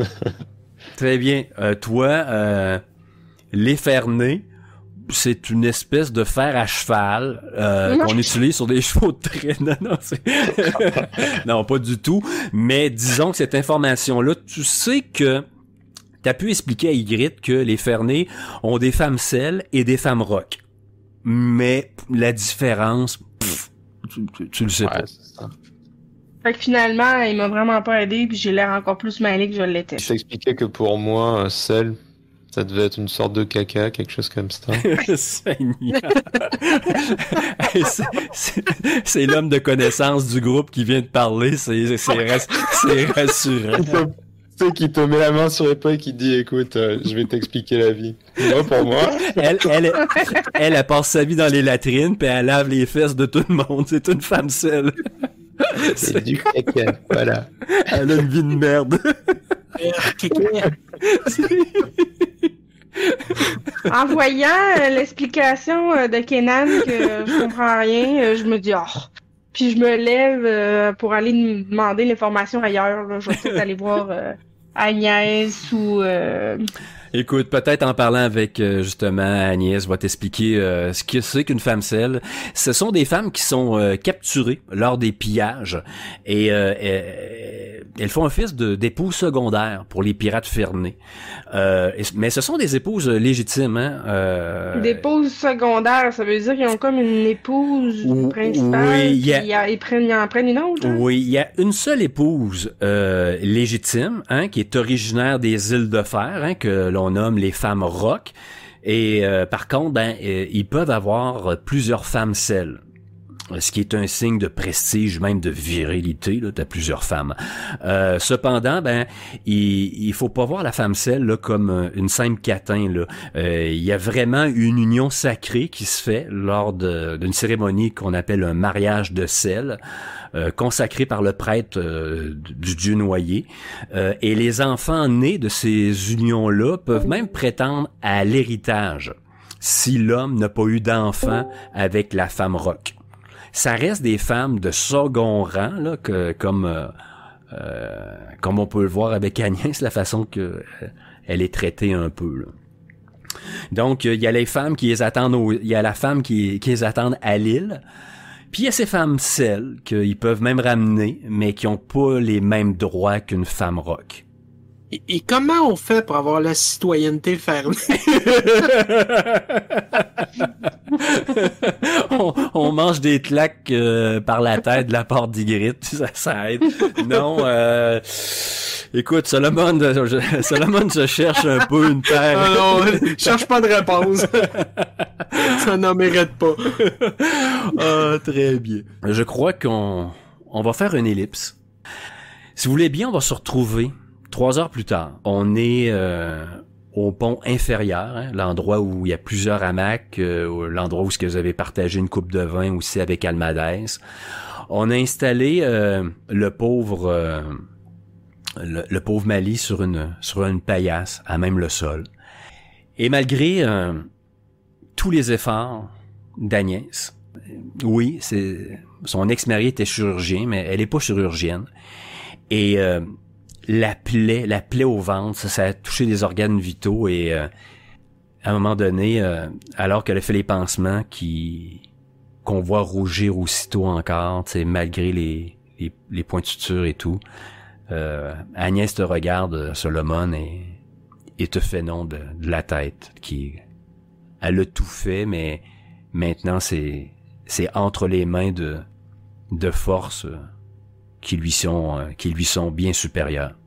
Très bien. Euh, toi, euh, les Fernés, c'est une espèce de fer à cheval euh, qu'on utilise sur des chevaux de trait. Non, non, c'est... non, pas du tout. Mais disons que cette information-là, tu sais que t'as pu expliquer à Ygritte que les Fernés ont des femmes sel et des femmes rock. Mais la différence, pff, tu, tu, tu le sais pas. Ouais, c'est ça. fait que finalement, il m'a vraiment pas aidé, puis j'ai l'air encore plus mêlé que je l'étais. Je t'expliquais que pour moi, euh, sel, ça devait être une sorte de caca, quelque chose comme ça. Seigneur. Hey, c'est, c'est, c'est l'homme de connaissance du groupe qui vient de parler. C'est, c'est, rass- c'est rassurant. Tu sais, qui te met la main sur l'épaule et qui te dit, écoute, euh, je vais t'expliquer la vie. Moi, pour moi, Elle, elle, elle, elle passe sa vie dans les latrines puis elle lave les fesses de tout le monde. C'est une femme seule. c'est du caca. Voilà. Elle a une vie de merde. En voyant euh, l'explication euh, de Kenan que je comprends rien, euh, je me dis, oh. puis je me lève euh, pour aller nous demander l'information ailleurs. Là. Je vais peut-être aller voir euh, Agnès ou... Euh... Écoute, peut-être en parlant avec euh, justement Agnès va t'expliquer euh, ce que c'est qu'une femme selle. Ce sont des femmes qui sont euh, capturées lors des pillages et euh, euh, elles font office de d'épouses secondaires pour les pirates fernés. Euh, mais ce sont des épouses légitimes. Hein? Euh... Des épouses secondaires, ça veut dire qu'ils ont comme une épouse Ou, principale oui, puis y a... ils prennent, ils en prennent une autre. Hein? Oui, il y a une seule épouse euh, légitime, hein, qui est originaire des îles de Fer, hein, que l'on nomme les femmes rocs. Et euh, par contre, ben, euh, ils peuvent avoir plusieurs femmes selles. Ce qui est un signe de prestige, même de virilité, là, t'as plusieurs femmes. Euh, cependant, ben, il, il faut pas voir la femme selle là, comme une simple catin. Là. Euh, il y a vraiment une union sacrée qui se fait lors de, d'une cérémonie qu'on appelle un mariage de sel, euh, consacré par le prêtre euh, du dieu noyé. Euh, et les enfants nés de ces unions-là peuvent même prétendre à l'héritage si l'homme n'a pas eu d'enfant avec la femme roc. Ça reste des femmes de second rang, là, que, comme euh, euh, comme on peut le voir avec Agnès, la façon que euh, elle est traitée un peu. Là. Donc, il y a les femmes qui les attendent, au, il y a la femme qui, qui les attendent à l'île, puis il y a ces femmes selles qu'ils peuvent même ramener, mais qui ont pas les mêmes droits qu'une femme roc. Et, et comment on fait pour avoir la citoyenneté fermée? on, on mange des claques euh, par la tête de la part d'Ygritte, ça, ça aide. Non, euh, écoute, Solomon, je, Solomon se cherche un peu une paire. Ah non, cherche pas de réponse. Ça n'en mérite pas. Ah, très bien. Je crois qu'on on va faire une ellipse. Si vous voulez bien, on va se retrouver trois heures plus tard. On est euh, au pont inférieur, hein, l'endroit où il y a plusieurs hamacs, euh, l'endroit où ce que vous avez partagé une coupe de vin aussi avec Almadès. On a installé euh, le pauvre euh, le, le pauvre Mali sur une sur une paillasse, à même le sol. Et malgré euh, tous les efforts d'Agnès, oui, c'est son ex-mari était chirurgien, mais elle est pas chirurgienne. Et euh, la plaie, la plaie au ventre, ça, ça a touché des organes vitaux et euh, à un moment donné, euh, alors qu'elle a fait les pansements, qui qu'on voit rougir aussitôt encore, tu sais, malgré les, les les points de suture et tout, euh, Agnès te regarde, Solomon, et et te fait non de, de la tête, qui elle a tout fait, mais maintenant c'est c'est entre les mains de de forces euh, qui lui sont euh, qui lui sont bien supérieures.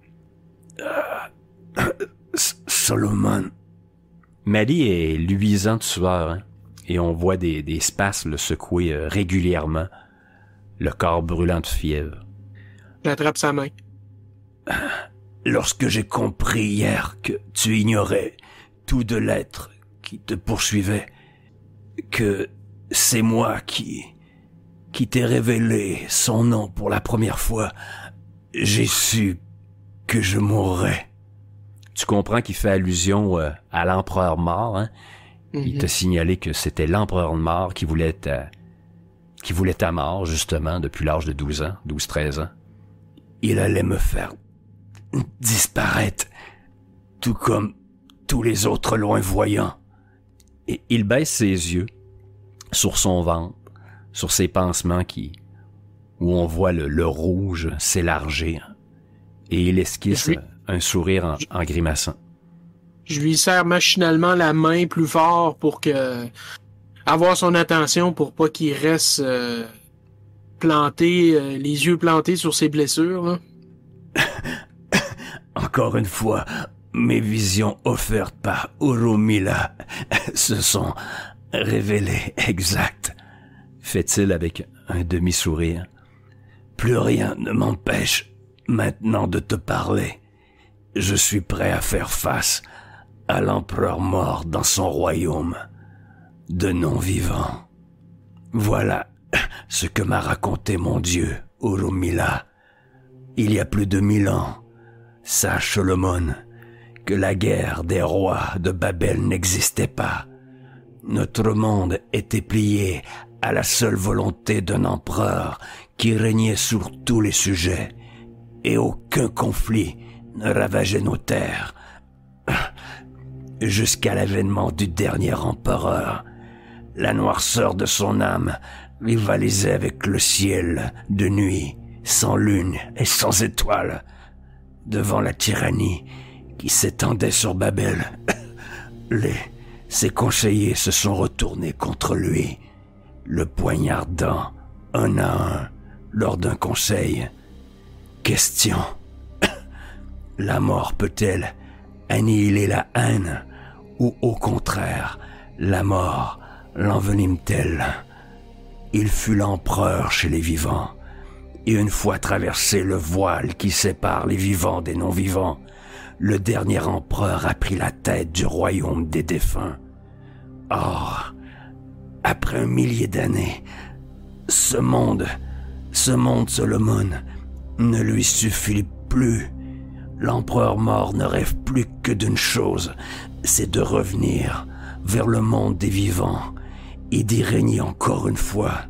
Euh, Solomon. Mali est luisant de sueur, hein, et on voit des des spasmes le secouer euh, régulièrement, le corps brûlant de fièvre. J'attrape sa main. Lorsque j'ai compris hier que tu ignorais tout de l'être qui te poursuivait, que c'est moi qui qui t'ai révélé son nom pour la première fois, j'ai su que je mourrais. Tu comprends qu'il fait allusion euh, à l'empereur mort, hein? Mm-hmm. Il t'a signalé que c'était l'empereur mort qui voulait ta, qui voulait ta mort, justement, depuis l'âge de douze ans, douze treize ans. Il allait me faire disparaître, tout comme tous les autres loin-voyants. Et il baisse ses yeux sur son ventre, sur ses pansements qui, où on voit le, le rouge s'élargir, et il esquisse lui, un sourire en, en grimaçant. Je lui serre machinalement la main plus fort pour que avoir son attention pour pas qu'il reste euh, planté, euh, les yeux plantés sur ses blessures. Hein. Encore une fois, mes visions offertes par Urumila se sont révélées exactes, fait-il avec un demi-sourire. Plus rien ne m'empêche maintenant de te parler. Je suis prêt à faire face à l'empereur mort dans son royaume de non-vivants. Voilà ce que m'a raconté mon dieu, Urumila, il y a plus de mille ans. Sache, Solomon, que la guerre des rois de Babel n'existait pas. Notre monde était plié à la seule volonté d'un empereur qui régnait sur tous les sujets, et aucun conflit ne ravageait nos terres. Jusqu'à l'avènement du dernier empereur, la noirceur de son âme rivalisait avec le ciel de nuit, sans lune et sans étoiles, devant la tyrannie qui s'étendait sur Babel. Les, ses conseillers se sont retournés contre lui, le poignardant un à un lors d'un conseil. Question. La mort peut-elle annihiler la haine, ou au contraire, la mort l'envenime-t-elle? Il fut l'empereur chez les vivants, et une fois traversé le voile qui sépare les vivants des non-vivants, le dernier empereur a pris la tête du royaume des défunts. Or, après un millier d'années, ce monde, ce monde Solomon, ne lui suffit plus. L'empereur mort ne rêve plus que d'une chose, c'est de revenir vers le monde des vivants et d'y régner encore une fois.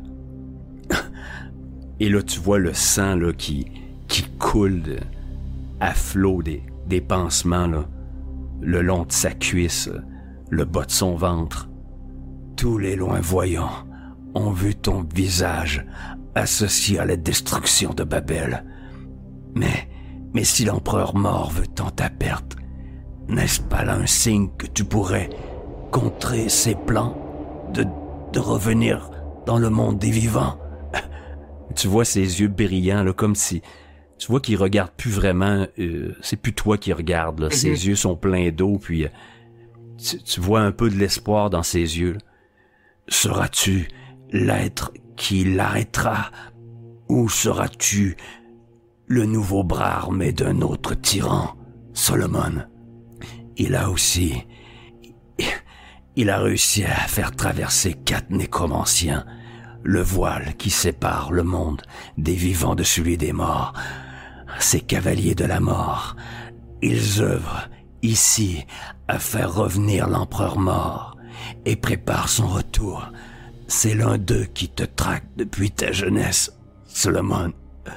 Et là, tu vois le sang là, qui, qui coule de, à flot des, des pansements là, le long de sa cuisse, le bas de son ventre. Tous les loin voyants ont vu ton visage associé à la destruction de Babel. Mais, mais si l'empereur mort veut tant ta perte, n'est-ce pas là un signe que tu pourrais contrer ses plans de, de revenir dans le monde des vivants? Tu vois ses yeux brillants, là, comme si... Tu vois qu'il regarde plus vraiment... Euh, c'est plus toi qui regarde, là. Mm-hmm. Ses yeux sont pleins d'eau, puis... Euh, tu, tu vois un peu de l'espoir dans ses yeux. Là. Seras-tu l'être qui l'arrêtera? Ou seras-tu le nouveau bras armé d'un autre tyran, Solomon? Il a aussi... Il a réussi à faire traverser quatre nécromanciens, le voile qui sépare le monde des vivants de celui des morts. Ces cavaliers de la mort, ils œuvrent ici à faire revenir l'empereur mort et préparent son retour. C'est l'un d'eux qui te traque depuis ta jeunesse, Solomon.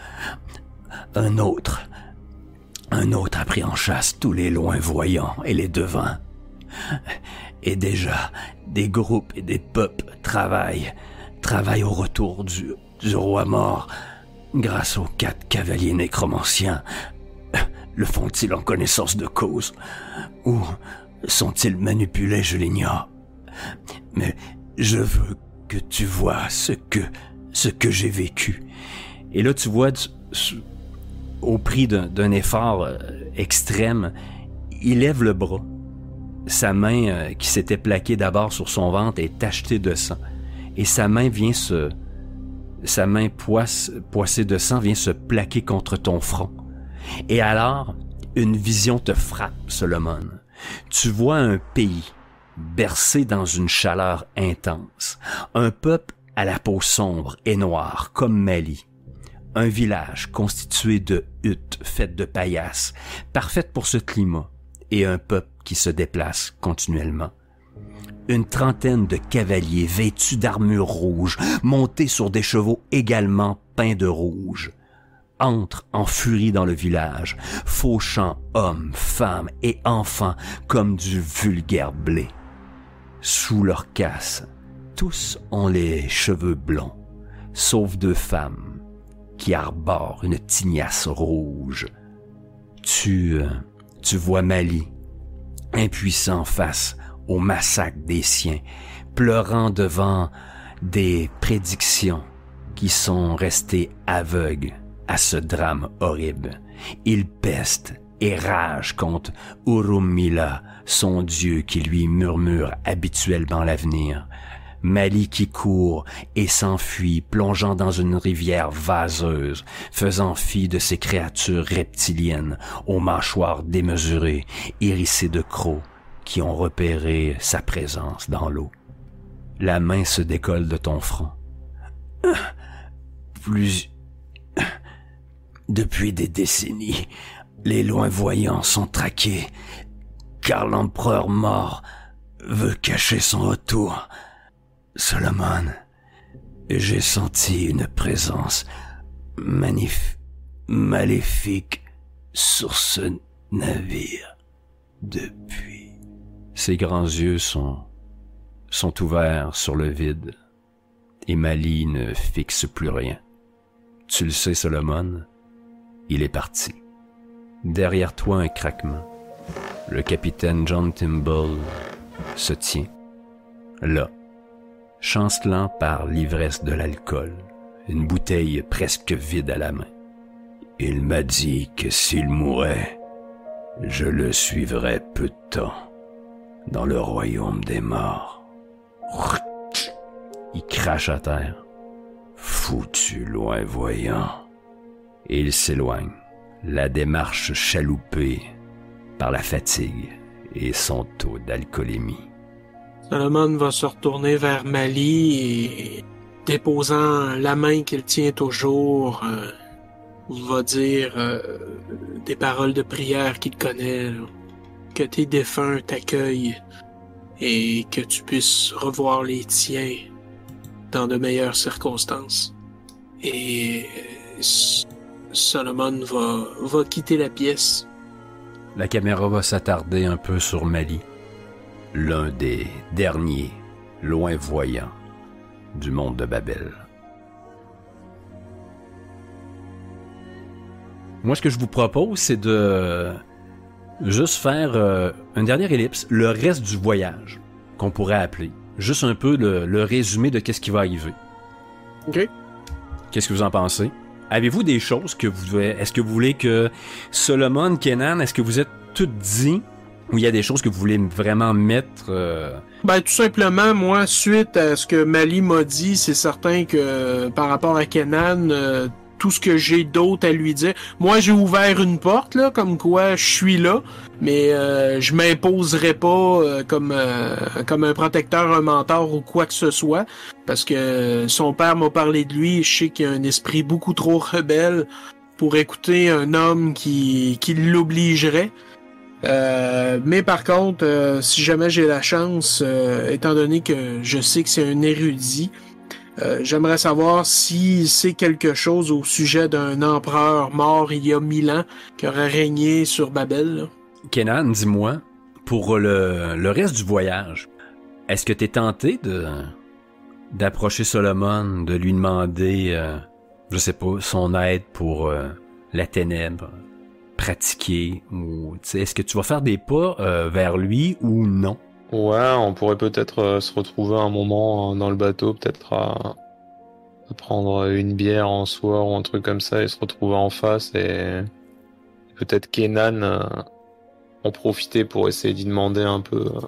Un autre, un autre a pris en chasse tous les loin voyants et les devins. Et déjà, des groupes et des peuples travaillent, travaillent au retour du, du roi mort. Grâce aux quatre cavaliers nécromanciens, le font-ils en connaissance de cause? Ou sont-ils manipulés, je l'ignore. Mais je veux que tu vois ce que, ce que j'ai vécu. Et là, tu vois, tu, au prix d'un, d'un effort euh, extrême, il lève le bras. Sa main, euh, qui s'était plaquée d'abord sur son ventre, est tachetée de sang. Et sa main vient se... Sa main poisse, poissée de sang vient se plaquer contre ton front. Et alors, une vision te frappe, Solomon. Tu vois un pays bercé dans une chaleur intense. Un peuple à la peau sombre et noire, comme Mali. Un village constitué de huttes faites de paillasses, parfaites pour ce climat. Et un peuple qui se déplace continuellement. Une trentaine de cavaliers vêtus d'armures rouges, montés sur des chevaux également peints de rouge, entrent en furie dans le village, fauchant hommes, femmes et enfants comme du vulgaire blé. Sous leur casse, tous ont les cheveux blonds, sauf deux femmes qui arborent une tignasse rouge. Tu, euh, tu vois Mali, impuissant face au massacre des siens, pleurant devant des prédictions qui sont restées aveugles à ce drame horrible. Il peste et rage contre Urumila, son dieu qui lui murmure habituellement l'avenir. Mali qui court et s'enfuit, plongeant dans une rivière vaseuse, faisant fi de ces créatures reptiliennes aux mâchoires démesurées, hérissées de crocs, qui ont repéré sa présence dans l'eau. La main se décolle de ton front. Plus... Depuis des décennies, les loin-voyants sont traqués, car l'empereur mort veut cacher son retour. Solomon, j'ai senti une présence magnifique, maléfique sur ce navire depuis. Ses grands yeux sont, sont ouverts sur le vide et Mali ne fixe plus rien. Tu le sais, Solomon, il est parti. Derrière toi, un craquement. Le capitaine John Timble se tient, là, chancelant par l'ivresse de l'alcool, une bouteille presque vide à la main. Il m'a dit que s'il mourait, je le suivrais peu de temps dans le royaume des morts. Il crache à terre. Foutu loin voyant. Et il s'éloigne, la démarche chaloupée par la fatigue et son taux d'alcoolémie. Solomon va se retourner vers Mali et, déposant la main qu'il tient toujours, euh, va dire euh, des paroles de prière qu'il connaît, là. Que tes défunts t'accueillent et que tu puisses revoir les tiens dans de meilleures circonstances. Et euh, Solomon va, va quitter la pièce. La caméra va s'attarder un peu sur Mali, l'un des derniers loin voyants du monde de Babel. Moi, ce que je vous propose, c'est de juste faire euh, une dernière ellipse, le reste du voyage, qu'on pourrait appeler. Juste un peu le, le résumé de qu'est-ce qui va arriver. OK. Qu'est-ce que vous en pensez? Avez-vous des choses que vous devez... Est-ce que vous voulez que Solomon, Kenan, est-ce que vous êtes tout dit? Ou il y a des choses que vous voulez vraiment mettre... Euh... Ben, tout simplement, moi, suite à ce que Mali m'a dit, c'est certain que euh, par rapport à Kenan, euh, tout ce que j'ai d'autre à lui dire... Moi, j'ai ouvert une porte, là, comme quoi je suis là, mais euh, je m'imposerai pas euh, comme euh, comme un protecteur, un mentor ou quoi que ce soit, parce que son père m'a parlé de lui, je sais qu'il a un esprit beaucoup trop rebelle pour écouter un homme qui, qui l'obligerait. Euh, mais par contre, euh, si jamais j'ai la chance, euh, étant donné que je sais que c'est un érudit, euh, j'aimerais savoir si c'est quelque chose au sujet d'un empereur mort il y a mille ans qui aurait régné sur Babel, là. Kenan, dis-moi, pour le, le reste du voyage, est-ce que t'es tenté de d'approcher Solomon, de lui demander, euh, je sais pas, son aide pour euh, la ténèbre, pratiquer, ou est-ce que tu vas faire des pas euh, vers lui ou non? Ouais, on pourrait peut-être euh, se retrouver un moment euh, dans le bateau, peut-être à, à prendre une bière en soir ou un truc comme ça et se retrouver en face et peut-être Kenan euh, en profiter pour essayer d'y demander un peu euh,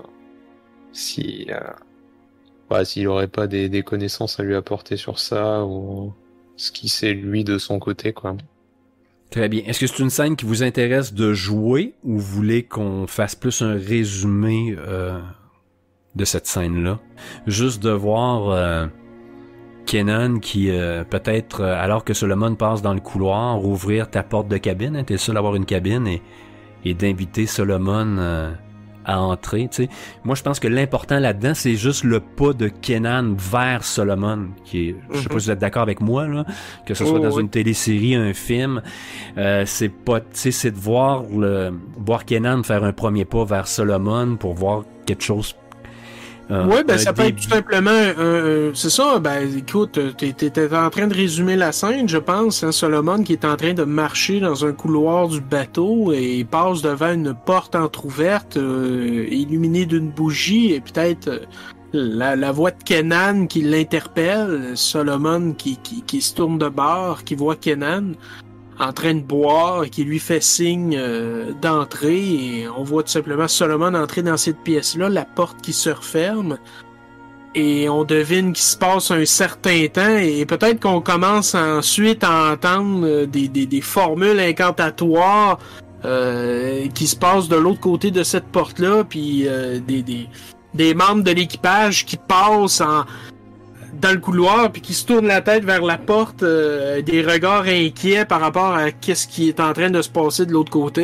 si euh, bah, s'il aurait pas des, des connaissances à lui apporter sur ça ou ce qu'il sait lui de son côté, quoi. Très bien. Est-ce que c'est une scène qui vous intéresse de jouer ou vous voulez qu'on fasse plus un résumé euh, de cette scène-là? Juste de voir euh, Kenan qui, euh, peut-être, euh, alors que Solomon passe dans le couloir, ouvrir ta porte de cabine, hein, t'es le seul à avoir une cabine, et, et d'inviter Solomon euh, à entrer, tu sais. Moi, je pense que l'important là-dedans, c'est juste le pas de Kenan vers Solomon, qui est, je sais pas si vous êtes d'accord avec moi, là, que ce soit Oh, dans oui. une télésérie, un film, euh, c'est pas, tu sais, c'est de voir le, voir Kenan faire un premier pas vers Solomon pour voir quelque chose. Euh, Ouais, ben un ça peut être début. tout simplement, euh, c'est ça, ben écoute, t'es, t'es en train de résumer la scène, je pense, hein, Solomon qui est en train de marcher dans un couloir du bateau et il passe devant une porte entrouverte, euh, illuminée d'une bougie, et peut-être euh, la, la voix de Kenan qui l'interpelle, Solomon qui, qui, qui se tourne de bord, qui voit Kenan en train de boire et qui lui fait signe euh, d'entrer, et on voit tout simplement Solomon entrer dans cette pièce-là, la porte qui se referme, et on devine qu'il se passe un certain temps, et peut-être qu'on commence ensuite à entendre euh, des, des, des formules incantatoires euh, qui se passent de l'autre côté de cette porte-là, puis euh, des, des, des membres de l'équipage qui passent en dans le couloir puis qui se tourne la tête vers la porte, euh, des regards inquiets par rapport à qu'est-ce qui est en train de se passer de l'autre côté, là.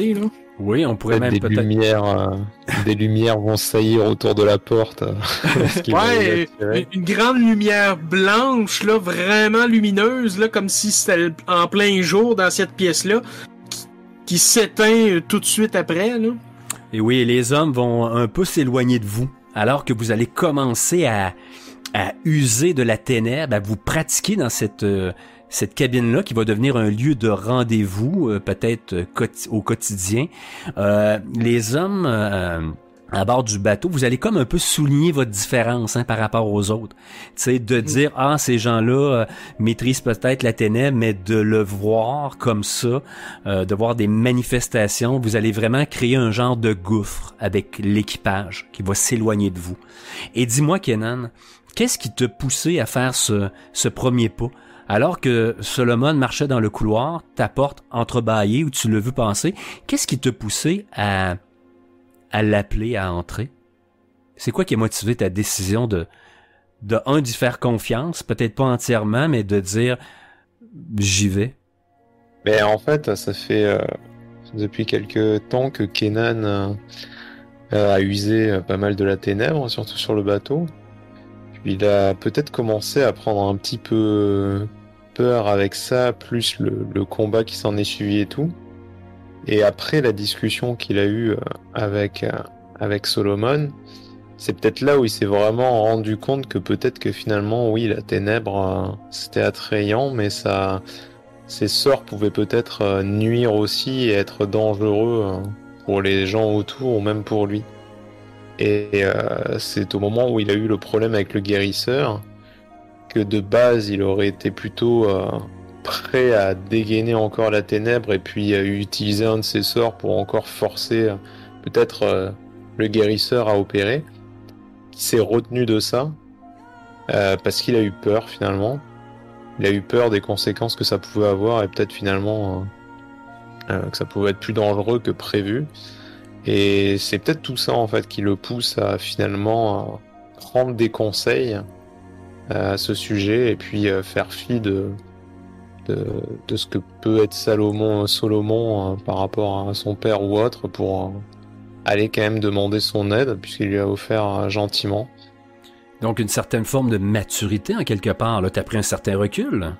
Oui, on pourrait même des peut-être... lumières, euh, des lumières vont saillir autour de la porte. euh, ce qui va les Ouais, attirer. une, une grande lumière blanche, là, vraiment lumineuse, là, comme si c'était en plein jour dans cette pièce-là, qui, qui s'éteint tout de suite après, là. Et oui, et les hommes vont un peu s'éloigner de vous, alors que vous allez commencer à, à user de la ténèbre, à vous pratiquer dans cette, euh, cette cabine-là qui va devenir un lieu de rendez-vous, euh, peut-être euh, quoti- au quotidien. Euh, les hommes... euh, à bord du bateau, vous allez comme un peu souligner votre différence hein, par rapport aux autres. Tu sais, de dire, ah, ces gens-là euh, maîtrisent peut-être la ténèbre, mais de le voir comme ça, euh, de voir des manifestations, vous allez vraiment créer un genre de gouffre avec l'équipage qui va s'éloigner de vous. Et dis-moi, Kenan, qu'est-ce qui t'a poussé à faire ce, ce premier pas? Alors que Solomon marchait dans le couloir, ta porte entrebâillée où tu l'as vu passer, qu'est-ce qui t'a poussé à... à l'appeler à entrer? C'est quoi qui a motivé ta décision de, de un, d'y faire confiance, peut-être pas entièrement, mais de dire j'y vais? Mais en fait, ça fait euh, depuis quelques temps que Kenan euh, euh, a usé euh, pas mal de la ténèbre, surtout sur le bateau. Puis il a peut-être commencé à prendre un petit peu peur avec ça, plus le, le combat qui s'en est suivi et tout. Et après la discussion qu'il a eue euh, avec, euh, avec Solomon, c'est peut-être là où il s'est vraiment rendu compte que peut-être que finalement, oui, la ténèbre, euh, c'était attrayant, mais ça, ses sorts pouvaient peut-être euh, nuire aussi et être dangereux euh, pour les gens autour ou même pour lui. Et euh, c'est au moment où il a eu le problème avec le guérisseur que de base, il aurait été plutôt... Euh, prêt à dégainer encore la ténèbre et puis à utiliser un de ses sorts pour encore forcer euh, peut-être euh, le guérisseur à opérer. Il s'est retenu de ça euh, parce qu'il a eu peur finalement. Il a eu peur des conséquences que ça pouvait avoir et peut-être finalement euh, euh, que ça pouvait être plus dangereux que prévu. Et c'est peut-être tout ça en fait qui le pousse à finalement euh, prendre des conseils euh, à ce sujet et puis euh, faire fi de De, de ce que peut être Salomon, Solomon euh, par rapport à son père ou autre pour euh, aller quand même demander son aide puisqu'il lui a offert euh, gentiment. Donc une certaine forme de maturité en quelque part, là, t'as pris un certain recul.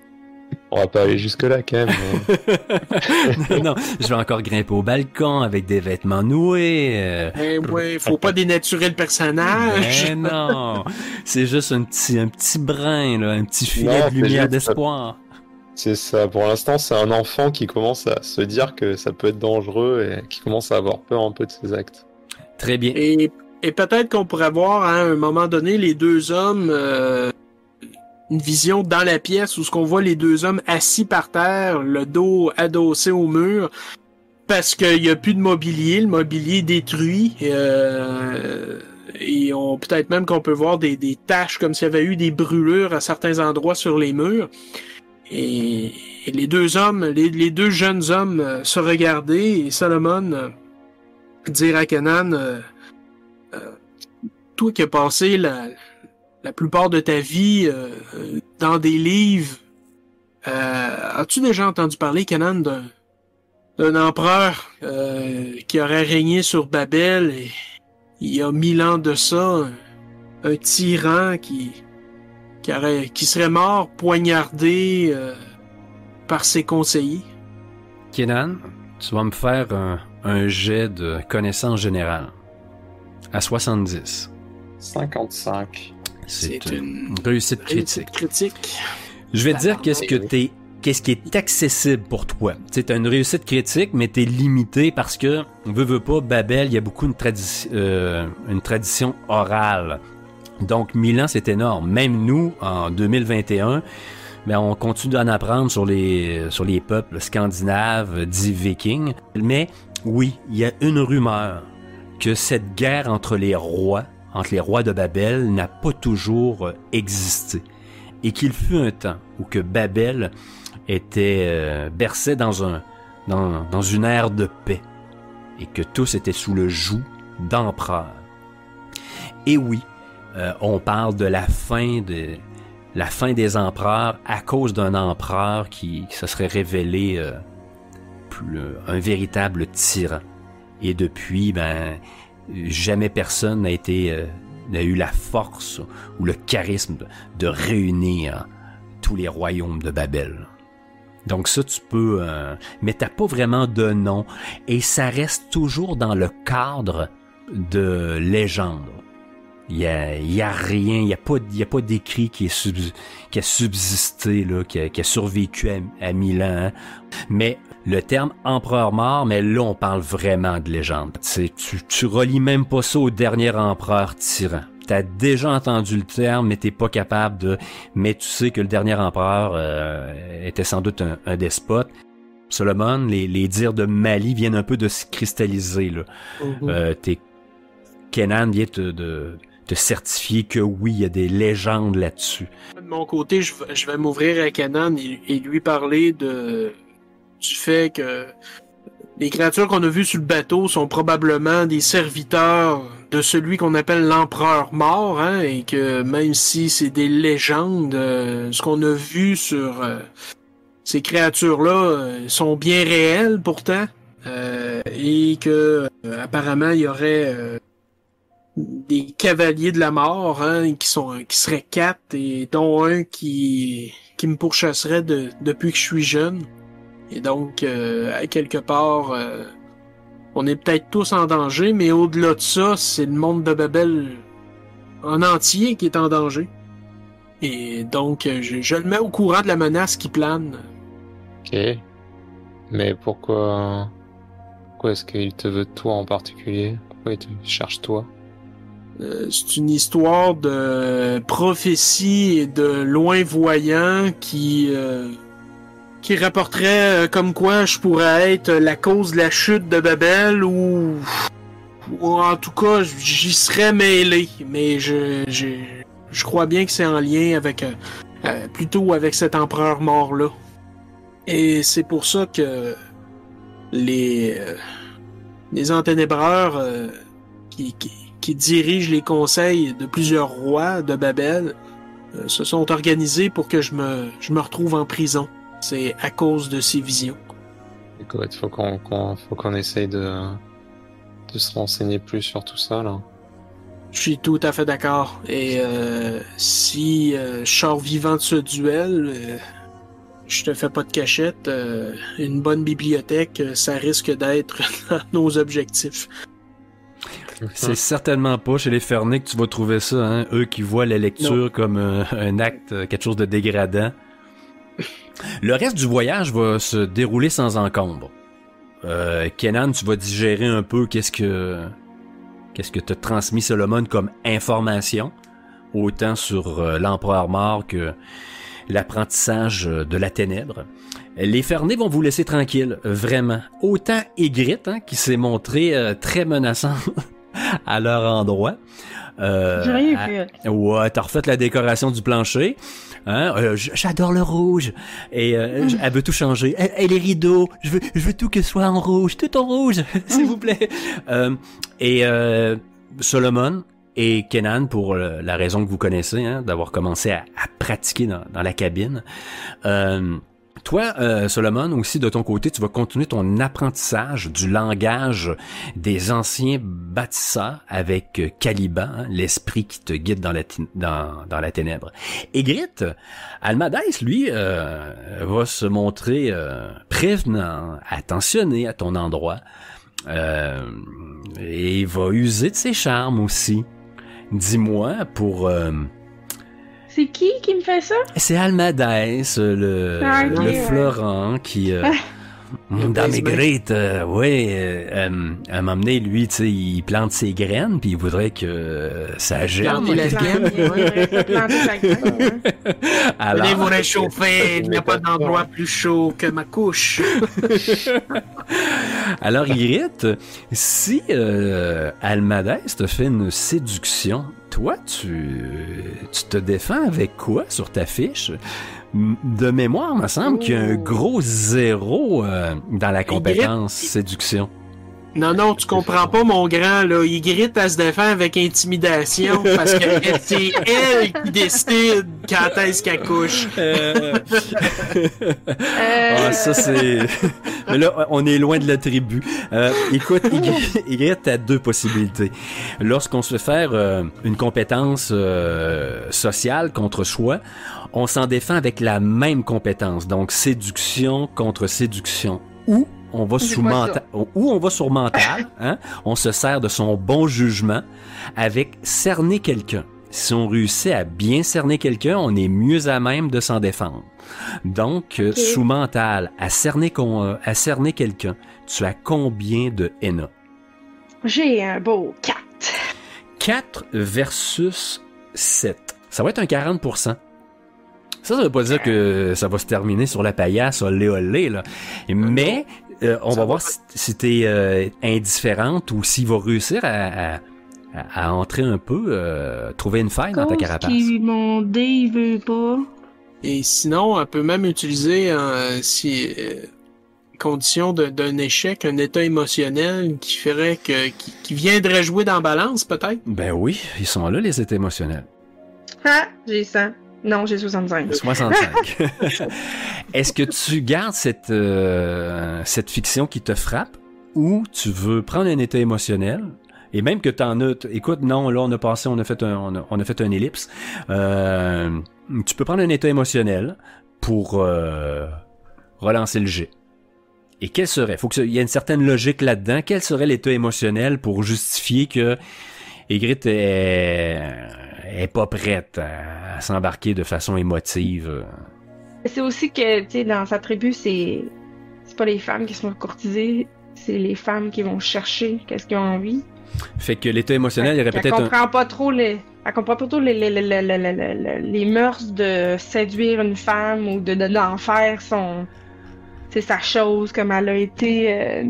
On va pas aller jusque là quand même. Mais... non, non, je vais encore grimper au balcon avec des vêtements noués. Euh... Eh ouais, faut pas dénaturer le personnage. Mais non, c'est juste un petit, un petit brin, là, un petit filet Non, de lumière juste... d'espoir. C'est ça, pour l'instant c'est un enfant qui commence à se dire que ça peut être dangereux et qui commence à avoir peur un peu de ses actes. Très bien. Et, et peut-être qu'on pourrait voir hein, à un moment donné les deux hommes, euh, une vision dans la pièce où ce qu'on voit les deux hommes assis par terre, le dos adossé au mur, parce qu'il n'y a plus de mobilier, le mobilier détruit. Euh, et on peut-être même qu'on peut voir des, des taches comme s'il y avait eu des brûlures à certains endroits sur les murs. Et, et les deux hommes, les, les deux jeunes hommes euh, se regardaient et Solomon euh, dire à Kenan, euh, euh, toi qui as passé la, la plupart de ta vie euh, dans des livres, euh, as-tu déjà entendu parler, Kenan, d'un, d'un empereur euh, qui aurait régné sur Babel et il y a mille ans de ça, un, un tyran qui Qui, aurait, qui serait mort poignardé euh, par ses conseillers? Kenan, tu vas me faire un, un jet de connaissance générale. À soixante-dix. cinquante-cinq. C'est, C'est une, une réussite critique. critique. Je vais te dire qu'est-ce que oui. t'es, qu'est-ce qui est accessible pour toi. Tu sais, t'as une réussite critique, mais t'es limité parce que, veux, veux pas, Babel, il y a beaucoup une, tradi- euh, une tradition orale. Donc, mille ans, c'est énorme. Même nous, en deux mille vingt et un, ben, on continue d'en apprendre sur les, sur les peuples scandinaves, dits vikings. Mais, oui, il y a une rumeur que cette guerre entre les rois, entre les rois de Babel, n'a pas toujours existé. Et qu'il fut un temps où que Babel était euh, bercé dans un, dans, dans une ère de paix. Et que tous étaient sous le joug d'empereurs. Et oui, Euh, on parle de la fin de la fin des empereurs à cause d'un empereur qui, qui se serait révélé euh, plus, un véritable tyran. Et depuis, ben, jamais personne n'a été, euh, n'a eu la force ou le charisme de, de réunir tous les royaumes de Babel. Donc ça, tu peux, euh, mais t'as pas vraiment de nom, et ça reste toujours dans le cadre de légende. Il y a, il y a rien, il y a pas, il y a pas d'écrit qui est sub, qui a subsisté là, qui a, qui a survécu à, à mille ans. Hein. Mais le terme empereur mort, mais là on parle vraiment de légende. C'est, tu, tu relis même pas ça au dernier empereur tyran. T'as déjà entendu le terme, mais t'es pas capable de. Mais tu sais que le dernier empereur euh, était sans doute un, un despote. Solomon, les, les dires de Mali viennent un peu de se cristalliser là. Mm-hmm. Euh, t'es Kenan vient te, de, te certifier que oui, il y a des légendes là-dessus. De mon côté, je, je vais m'ouvrir à Kenan et, et lui parler de du fait que les créatures qu'on a vues sur le bateau sont probablement des serviteurs de celui qu'on appelle l'empereur mort, hein, et que même si c'est des légendes, euh, ce qu'on a vu sur euh, ces créatures-là euh, sont bien réelles pourtant, euh, et que euh, apparemment il y aurait euh, des cavaliers de la mort, hein, qui sont qui seraient quatre, et dont un qui qui me pourchasserait de, depuis que je suis jeune. Et donc, euh, à quelque part, euh, on est peut-être tous en danger, mais au-delà de ça, c'est le monde de Babel en entier qui est en danger. Et donc, je, je le mets au courant de la menace qui plane. Ok. Mais pourquoi... Pourquoi est-ce qu'il te veut toi en particulier? Pourquoi il te cherche toi? Euh, c'est une histoire de prophétie et de loin-voyant qui... Euh, qui rapporterait euh, comme quoi je pourrais être la cause de la chute de Babel, ou, ou en tout cas j'y serais mêlé, mais je, je, je crois bien que c'est en lien avec euh, euh, plutôt avec cet empereur mort là, et c'est pour ça que les euh, les enténébreurs euh, qui, qui, qui dirigent les conseils de plusieurs rois de Babel euh, se sont organisés pour que je me je me retrouve en prison. C'est à cause de ces visions. Écoute, faut qu'on, qu'on, faut qu'on essaye de, de se renseigner plus sur tout ça, là. Je suis tout à fait d'accord. Et euh, si euh, je sors vivant de ce duel, euh, je te fais pas de cachette, euh, une bonne bibliothèque, ça risque d'être dans nos objectifs. C'est certainement pas chez les Fernet que tu vas trouver ça, hein? Eux qui voient la lecture non. comme euh, un acte, quelque chose de dégradant. Le reste du voyage va se dérouler sans encombre. Euh, Kenan, tu vas digérer un peu qu'est-ce que qu'est-ce que t'a transmis Solomon comme information, autant sur euh, l'empereur mort que l'apprentissage de la ténèbre. Les Fernet vont vous laisser tranquille, vraiment. Autant Ygritte, hein, qui s'est montré euh, très menaçant à leur endroit. Euh, J'ai rien fait. À... Ouais, t'as refait la décoration du plancher. Hein, euh, j'adore le rouge. Et euh, mm. elle veut tout changer. Et, et les rideaux, je veux, je veux tout que ce soit en rouge, tout en rouge, s'il vous plaît. Euh, et euh, Solomon et Kenan, pour euh, la raison que vous connaissez, hein, d'avoir commencé à, à pratiquer dans, dans la cabine. Euh, Toi, euh, Solomon, aussi de ton côté, tu vas continuer ton apprentissage du langage des anciens bâtisseurs avec euh, Caliban, hein, l'esprit qui te guide dans la, t- dans, dans la ténèbre. Ygritte, Almadès, lui, euh, va se montrer euh, prévenant, attentionné à ton endroit, euh, et il va user de ses charmes aussi. Dis-moi, pour... Euh, C'est qui qui me fait ça? C'est Almadès, le, ah, okay, le ouais. Florent, qui... Euh, dans mes grittes, euh, oui, euh, euh, à m'emmener, lui, tu sais, il plante ses graines, puis il voudrait que euh, ça germe. Planter la graine, Alors, venez vous réchauffer, il n'y a pas d'endroit plus chaud que ma couche. Alors, Ygritte, si euh, Almadès te fait une séduction, toi, tu, tu te défends avec quoi sur ta fiche? De mémoire, il me semble qu'il y a un gros zéro euh, dans la compétence Ygritte, séduction. Non, non, tu comprends pas, mon grand, là. Ygritte, elle se défend avec intimidation parce que c'est elle qui décide quand est-ce qu'elle couche. Euh... euh... Ah, ça, c'est... Mais là, on est loin de la tribu. Euh, écoute, Ygritte, t'as deux possibilités. Lorsqu'on se fait faire euh, une compétence euh, sociale contre soi, on s'en défend avec la même compétence. Donc, séduction contre séduction. Ou on va sur mental, ou on va sur mental, hein? On se sert de son bon jugement avec cerner quelqu'un. Si on réussit à bien cerner quelqu'un, on est mieux à même de s'en défendre. Donc, okay. Sous mental, à cerner, con, à cerner quelqu'un, tu as combien de Henna? J'ai un beau quatre. quatre versus sept. Ça va être un quarante pour cent. Ça, ça veut pas dire que ça va se terminer sur la paillasse, olé olé, là. Mais, euh, on ça va voir si, si t'es euh, indifférente ou s'il va réussir à... à à entrer un peu, euh, trouver une faille dans ta carapace. Qui mon dé, il veut pas. Et sinon, elle peut même utiliser, euh, si, euh, condition de, d'un échec, un état émotionnel qui ferait que, qui, qui viendrait jouer dans balance, peut-être? Ben oui, ils sont là, les états émotionnels. Ah, j'ai cent. Non, j'ai soixante-cinq. soixante-cinq. Est-ce que tu gardes cette, euh, cette fiction qui te frappe ou tu veux prendre un état émotionnel? Et même que t'en as, t- écoute, non, là, on a passé, on a fait un, on a, on a fait un ellipse. Euh, tu peux prendre un état émotionnel pour euh, relancer le jet. Et quel serait, faut que il y ait une certaine logique là-dedans. Quel serait l'état émotionnel pour justifier que Ygritte est, est pas prête à, à s'embarquer de façon émotive? C'est aussi que, tu sais, dans sa tribu, c'est, c'est pas les femmes qui sont courtisées, c'est les femmes qui vont chercher qu'est-ce qu'ils ont envie. Fait que l'état émotionnel, il y aurait peut-être elle comprend un... pas trop les, elle comprend pas trop les, les, les, les, les, les, les mœurs de séduire une femme ou de, de d'en faire son, c'est sa chose, comme elle a été euh,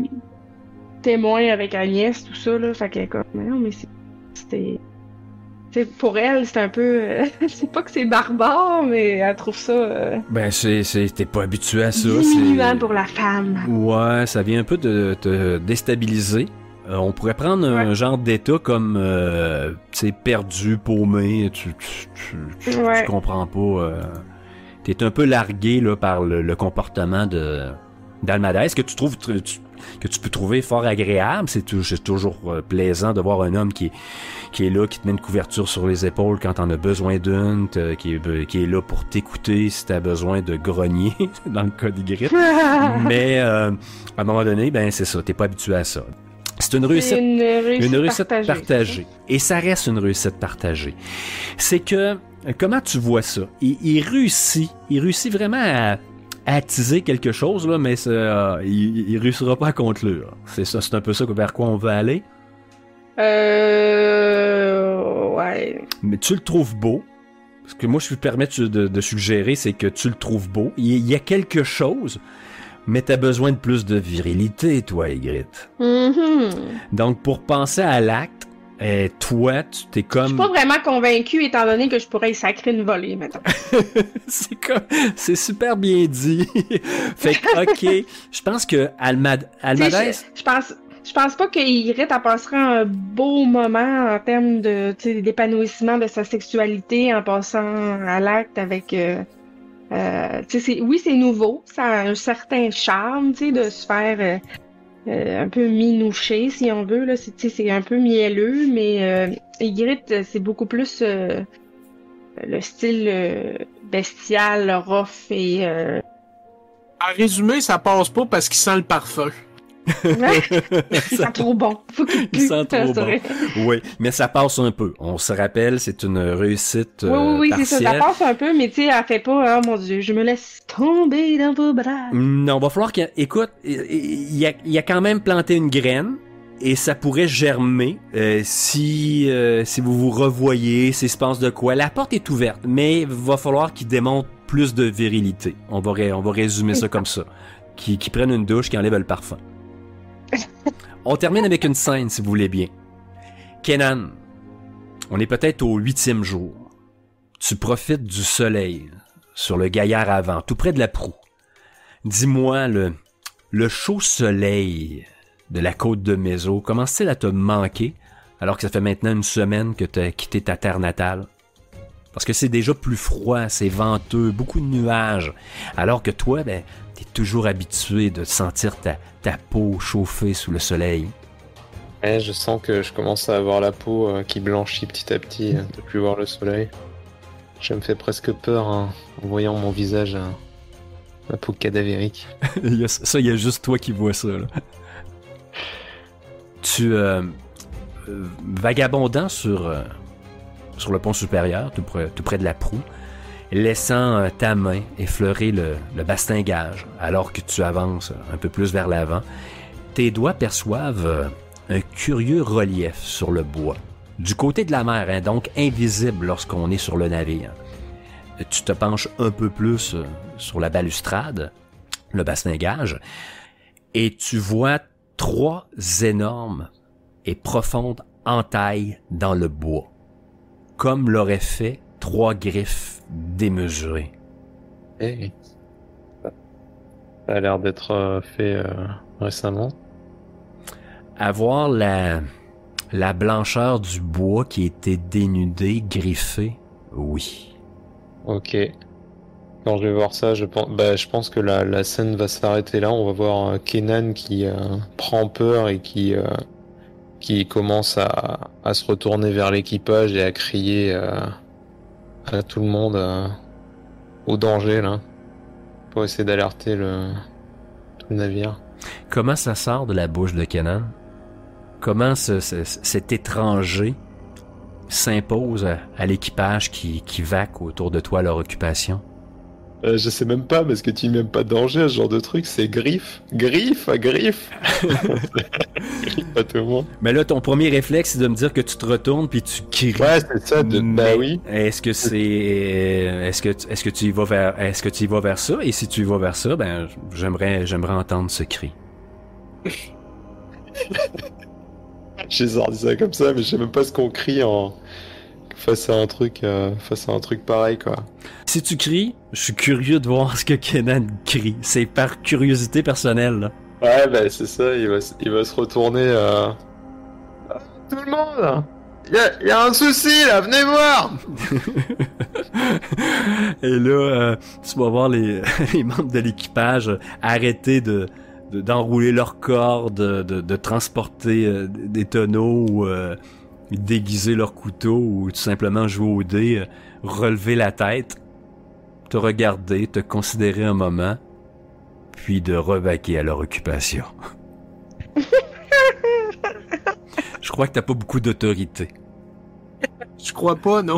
témoin avec Agnès, tout ça là, fait qu'elle est comme, non mais c'est, c'était, c'est pour elle, c'est un peu, euh, c'est pas que c'est barbare, mais elle trouve ça. Euh, ben c'est, c'est, t'es pas habitué à ça. Diminuant c'est... pour la femme. Ouais, ça vient un peu de te déstabiliser. Euh, on pourrait prendre un ouais. genre d'état comme, euh, tu sais, perdu, paumé, tu, tu, tu, tu, ouais. tu comprends pas. Euh, t'es un peu largué là par le, le comportement de d'Almada. Est-ce que tu trouves tu, que tu peux trouver fort agréable? C'est, tout, c'est toujours euh, plaisant de voir un homme qui, qui est là, qui te met une couverture sur les épaules quand t'en as besoin d'une, qui est, qui est là pour t'écouter si t'as besoin de grogner, dans le cas d'Ygritte. Mais euh, à un moment donné, ben c'est ça, t'es pas habitué à ça. C'est une réussite, une réussite, une réussite partagée. partagée. Et ça reste une réussite partagée. C'est que, comment tu vois ça? Il, il réussit, il réussit vraiment à, à attiser quelque chose, là, mais euh, il, il réussira pas à conclure. C'est ça, c'est un peu ça vers quoi on veut aller. Euh... Ouais. Mais tu le trouves beau. Ce que moi, je peux te permettre de, de suggérer, c'est que tu le trouves beau. Il, il y a quelque chose... Mais t'as besoin de plus de virilité, toi, Ygritte. Mm-hmm. Donc, pour penser à l'acte, eh, toi, tu t'es comme... Je suis pas vraiment convaincue, étant donné que je pourrais y sacrer une volée, maintenant. c'est comme... C'est super bien dit. Fait que, OK, je pense que Almad... Almadès... Je, je pense... Je pense pas qu'Ygritte elle passera un beau moment en termes de, d'épanouissement de sa sexualité en passant à l'acte avec... Euh... Euh, c'est, oui, c'est nouveau, ça a un certain charme, tu sais, de se faire euh, euh, un peu minoucher, si on veut, là, c'est, c'est un peu mielleux, mais euh, Ygritte, c'est beaucoup plus euh, le style euh, bestial, rough et... Euh... En résumé, ça passe pas parce qu'il sent le parfum. Ouais. Il sent trop bon. Faut qu'il Il sent trop bon. Oui, mais ça passe un peu. On se rappelle, c'est une réussite euh, Oui, oui, oui, partielle. c'est ça. Ça passe un peu, mais tu sais, elle fait pas, oh mon Dieu, je me laisse tomber dans vos bras. Non, va falloir qu'il y a... Écoute, il y a, il y a quand même planté une graine. Et ça pourrait germer euh, si euh, si vous vous revoyez, s'il se passe de quoi. La porte est ouverte, mais il va falloir qu'il démontre plus de virilité. On va, ré, on va résumer ça comme ça. Qui, qui prennent une douche, qui enlèvent le parfum. On termine avec une scène, si vous voulez bien. Kenan, on est peut-être au huitième jour. Tu profites du soleil sur le gaillard avant, tout près de la proue. Dis-moi, le, le chaud soleil de la côte de Méso commence-t-il à te manquer alors que ça fait maintenant une semaine que tu as quitté ta terre natale? Parce que c'est déjà plus froid, c'est venteux, beaucoup de nuages. Alors que toi, ben, t'es toujours habitué de sentir ta, ta peau chauffer sous le soleil. Ouais, je sens que je commence à avoir la peau euh, qui blanchit petit à petit, hein, de plus voir le soleil. Ça me fait presque peur hein, en voyant mon visage, hein, ma peau cadavérique. Il y a, ça, il y a juste toi qui vois ça. Là. Tu, euh, euh, vagabondant sur, euh, sur le pont supérieur, tout près, tout près de la proue, laissant euh, ta main effleurer le, le bastingage alors que tu avances un peu plus vers l'avant, tes doigts perçoivent euh, un curieux relief sur le bois. Du côté de la mer, hein, donc invisible lorsqu'on est sur le navire. Tu te penches un peu plus euh, sur la balustrade, le bastingage, et tu vois trois énormes et profondes entailles dans le bois, comme l'auraient fait trois griffes démesurées. Hey. Ça a l'air d'être euh, fait euh, récemment. À voir la, la blancheur du bois qui était dénudé, griffé, oui. Ok. Quand je vais voir ça, je pense, bah, je pense que la, la scène va s'arrêter là. On va voir euh, Kenan qui euh, prend peur et qui, euh, qui commence à, à se retourner vers l'équipage et à crier euh, à tout le monde euh, au danger là, pour essayer d'alerter le, tout le navire. Comment ça sort de la bouche de Kenan? Comment ce, ce, cet étranger s'impose à, à l'équipage qui, qui vaque autour de toi à leur occupation? Euh, je sais même pas, parce que tu mets pas de danger à ce genre de truc, c'est griffe, griffe à griffe. Griffe à tout le monde. Mais là, ton premier réflexe, c'est de me dire que tu te retournes puis tu cries. Ouais, c'est ça, de... bah oui. Est-ce que c'est, est-ce que, est-ce que tu y vas vers, est-ce que tu y vas vers ça? Et si tu y vas vers ça, ben, j'aimerais, j'aimerais entendre ce cri. J'ai sorti ça comme ça, mais je sais même pas ce qu'on crie en... face à un truc, euh, face à un truc pareil, quoi. Si tu cries, je suis curieux de voir ce que Kenan crie. C'est par curiosité personnelle, là. Ouais, bah c'est ça, il va, il va se retourner. Euh... Tout le monde, il y a, y a un souci là, venez voir. Et là, euh, tu vas voir les, les membres de l'équipage arrêter de, de d'enrouler leurs cordes, de, de, de transporter euh, des tonneaux ou euh, déguiser leurs couteaux ou tout simplement jouer au dé, euh, relever la tête, te regarder, te considérer un moment, puis de revaquer à leur occupation. Je crois que t'as pas beaucoup d'autorité. Je crois pas, non.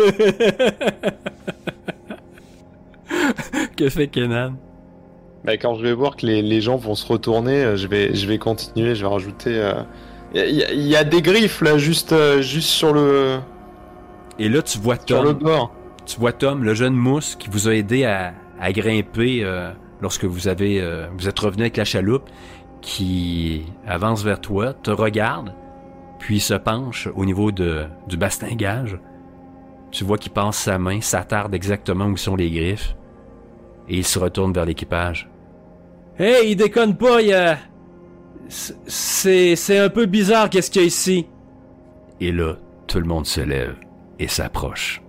Que fait Kenan? Bah, quand je vais voir que les, les gens vont se retourner, je vais, je vais continuer, je vais rajouter... Euh... Il y, y, y a des griffes là, juste, euh, juste sur le... Et là, tu vois Tom. Sur le bord. Tu vois Tom, le jeune mousse, qui vous a aidé à, à grimper euh, lorsque vous avez, euh, vous êtes revenu avec la chaloupe, qui avance vers toi, te regarde, puis se penche au niveau de, du bastingage. Tu vois qu'il passe sa main, s'attarde exactement où sont les griffes, et il se retourne vers l'équipage. Hey, il déconne pas, il y a... C'est, c'est un peu bizarre qu'est-ce qu'il y a ici. Et là, tout le monde se lève et s'approche.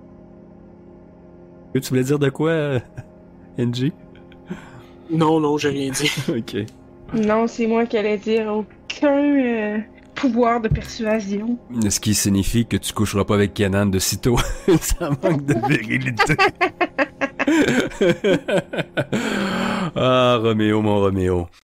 Tu voulais dire de quoi, euh, N G? Non, non, j'ai rien dit. Ok. Non, c'est moi qui allais dire aucun euh, pouvoir de persuasion. Ce qui signifie que tu coucheras pas avec Kenan de sitôt. Ça manque de virilité. Ah, Roméo, mon Roméo.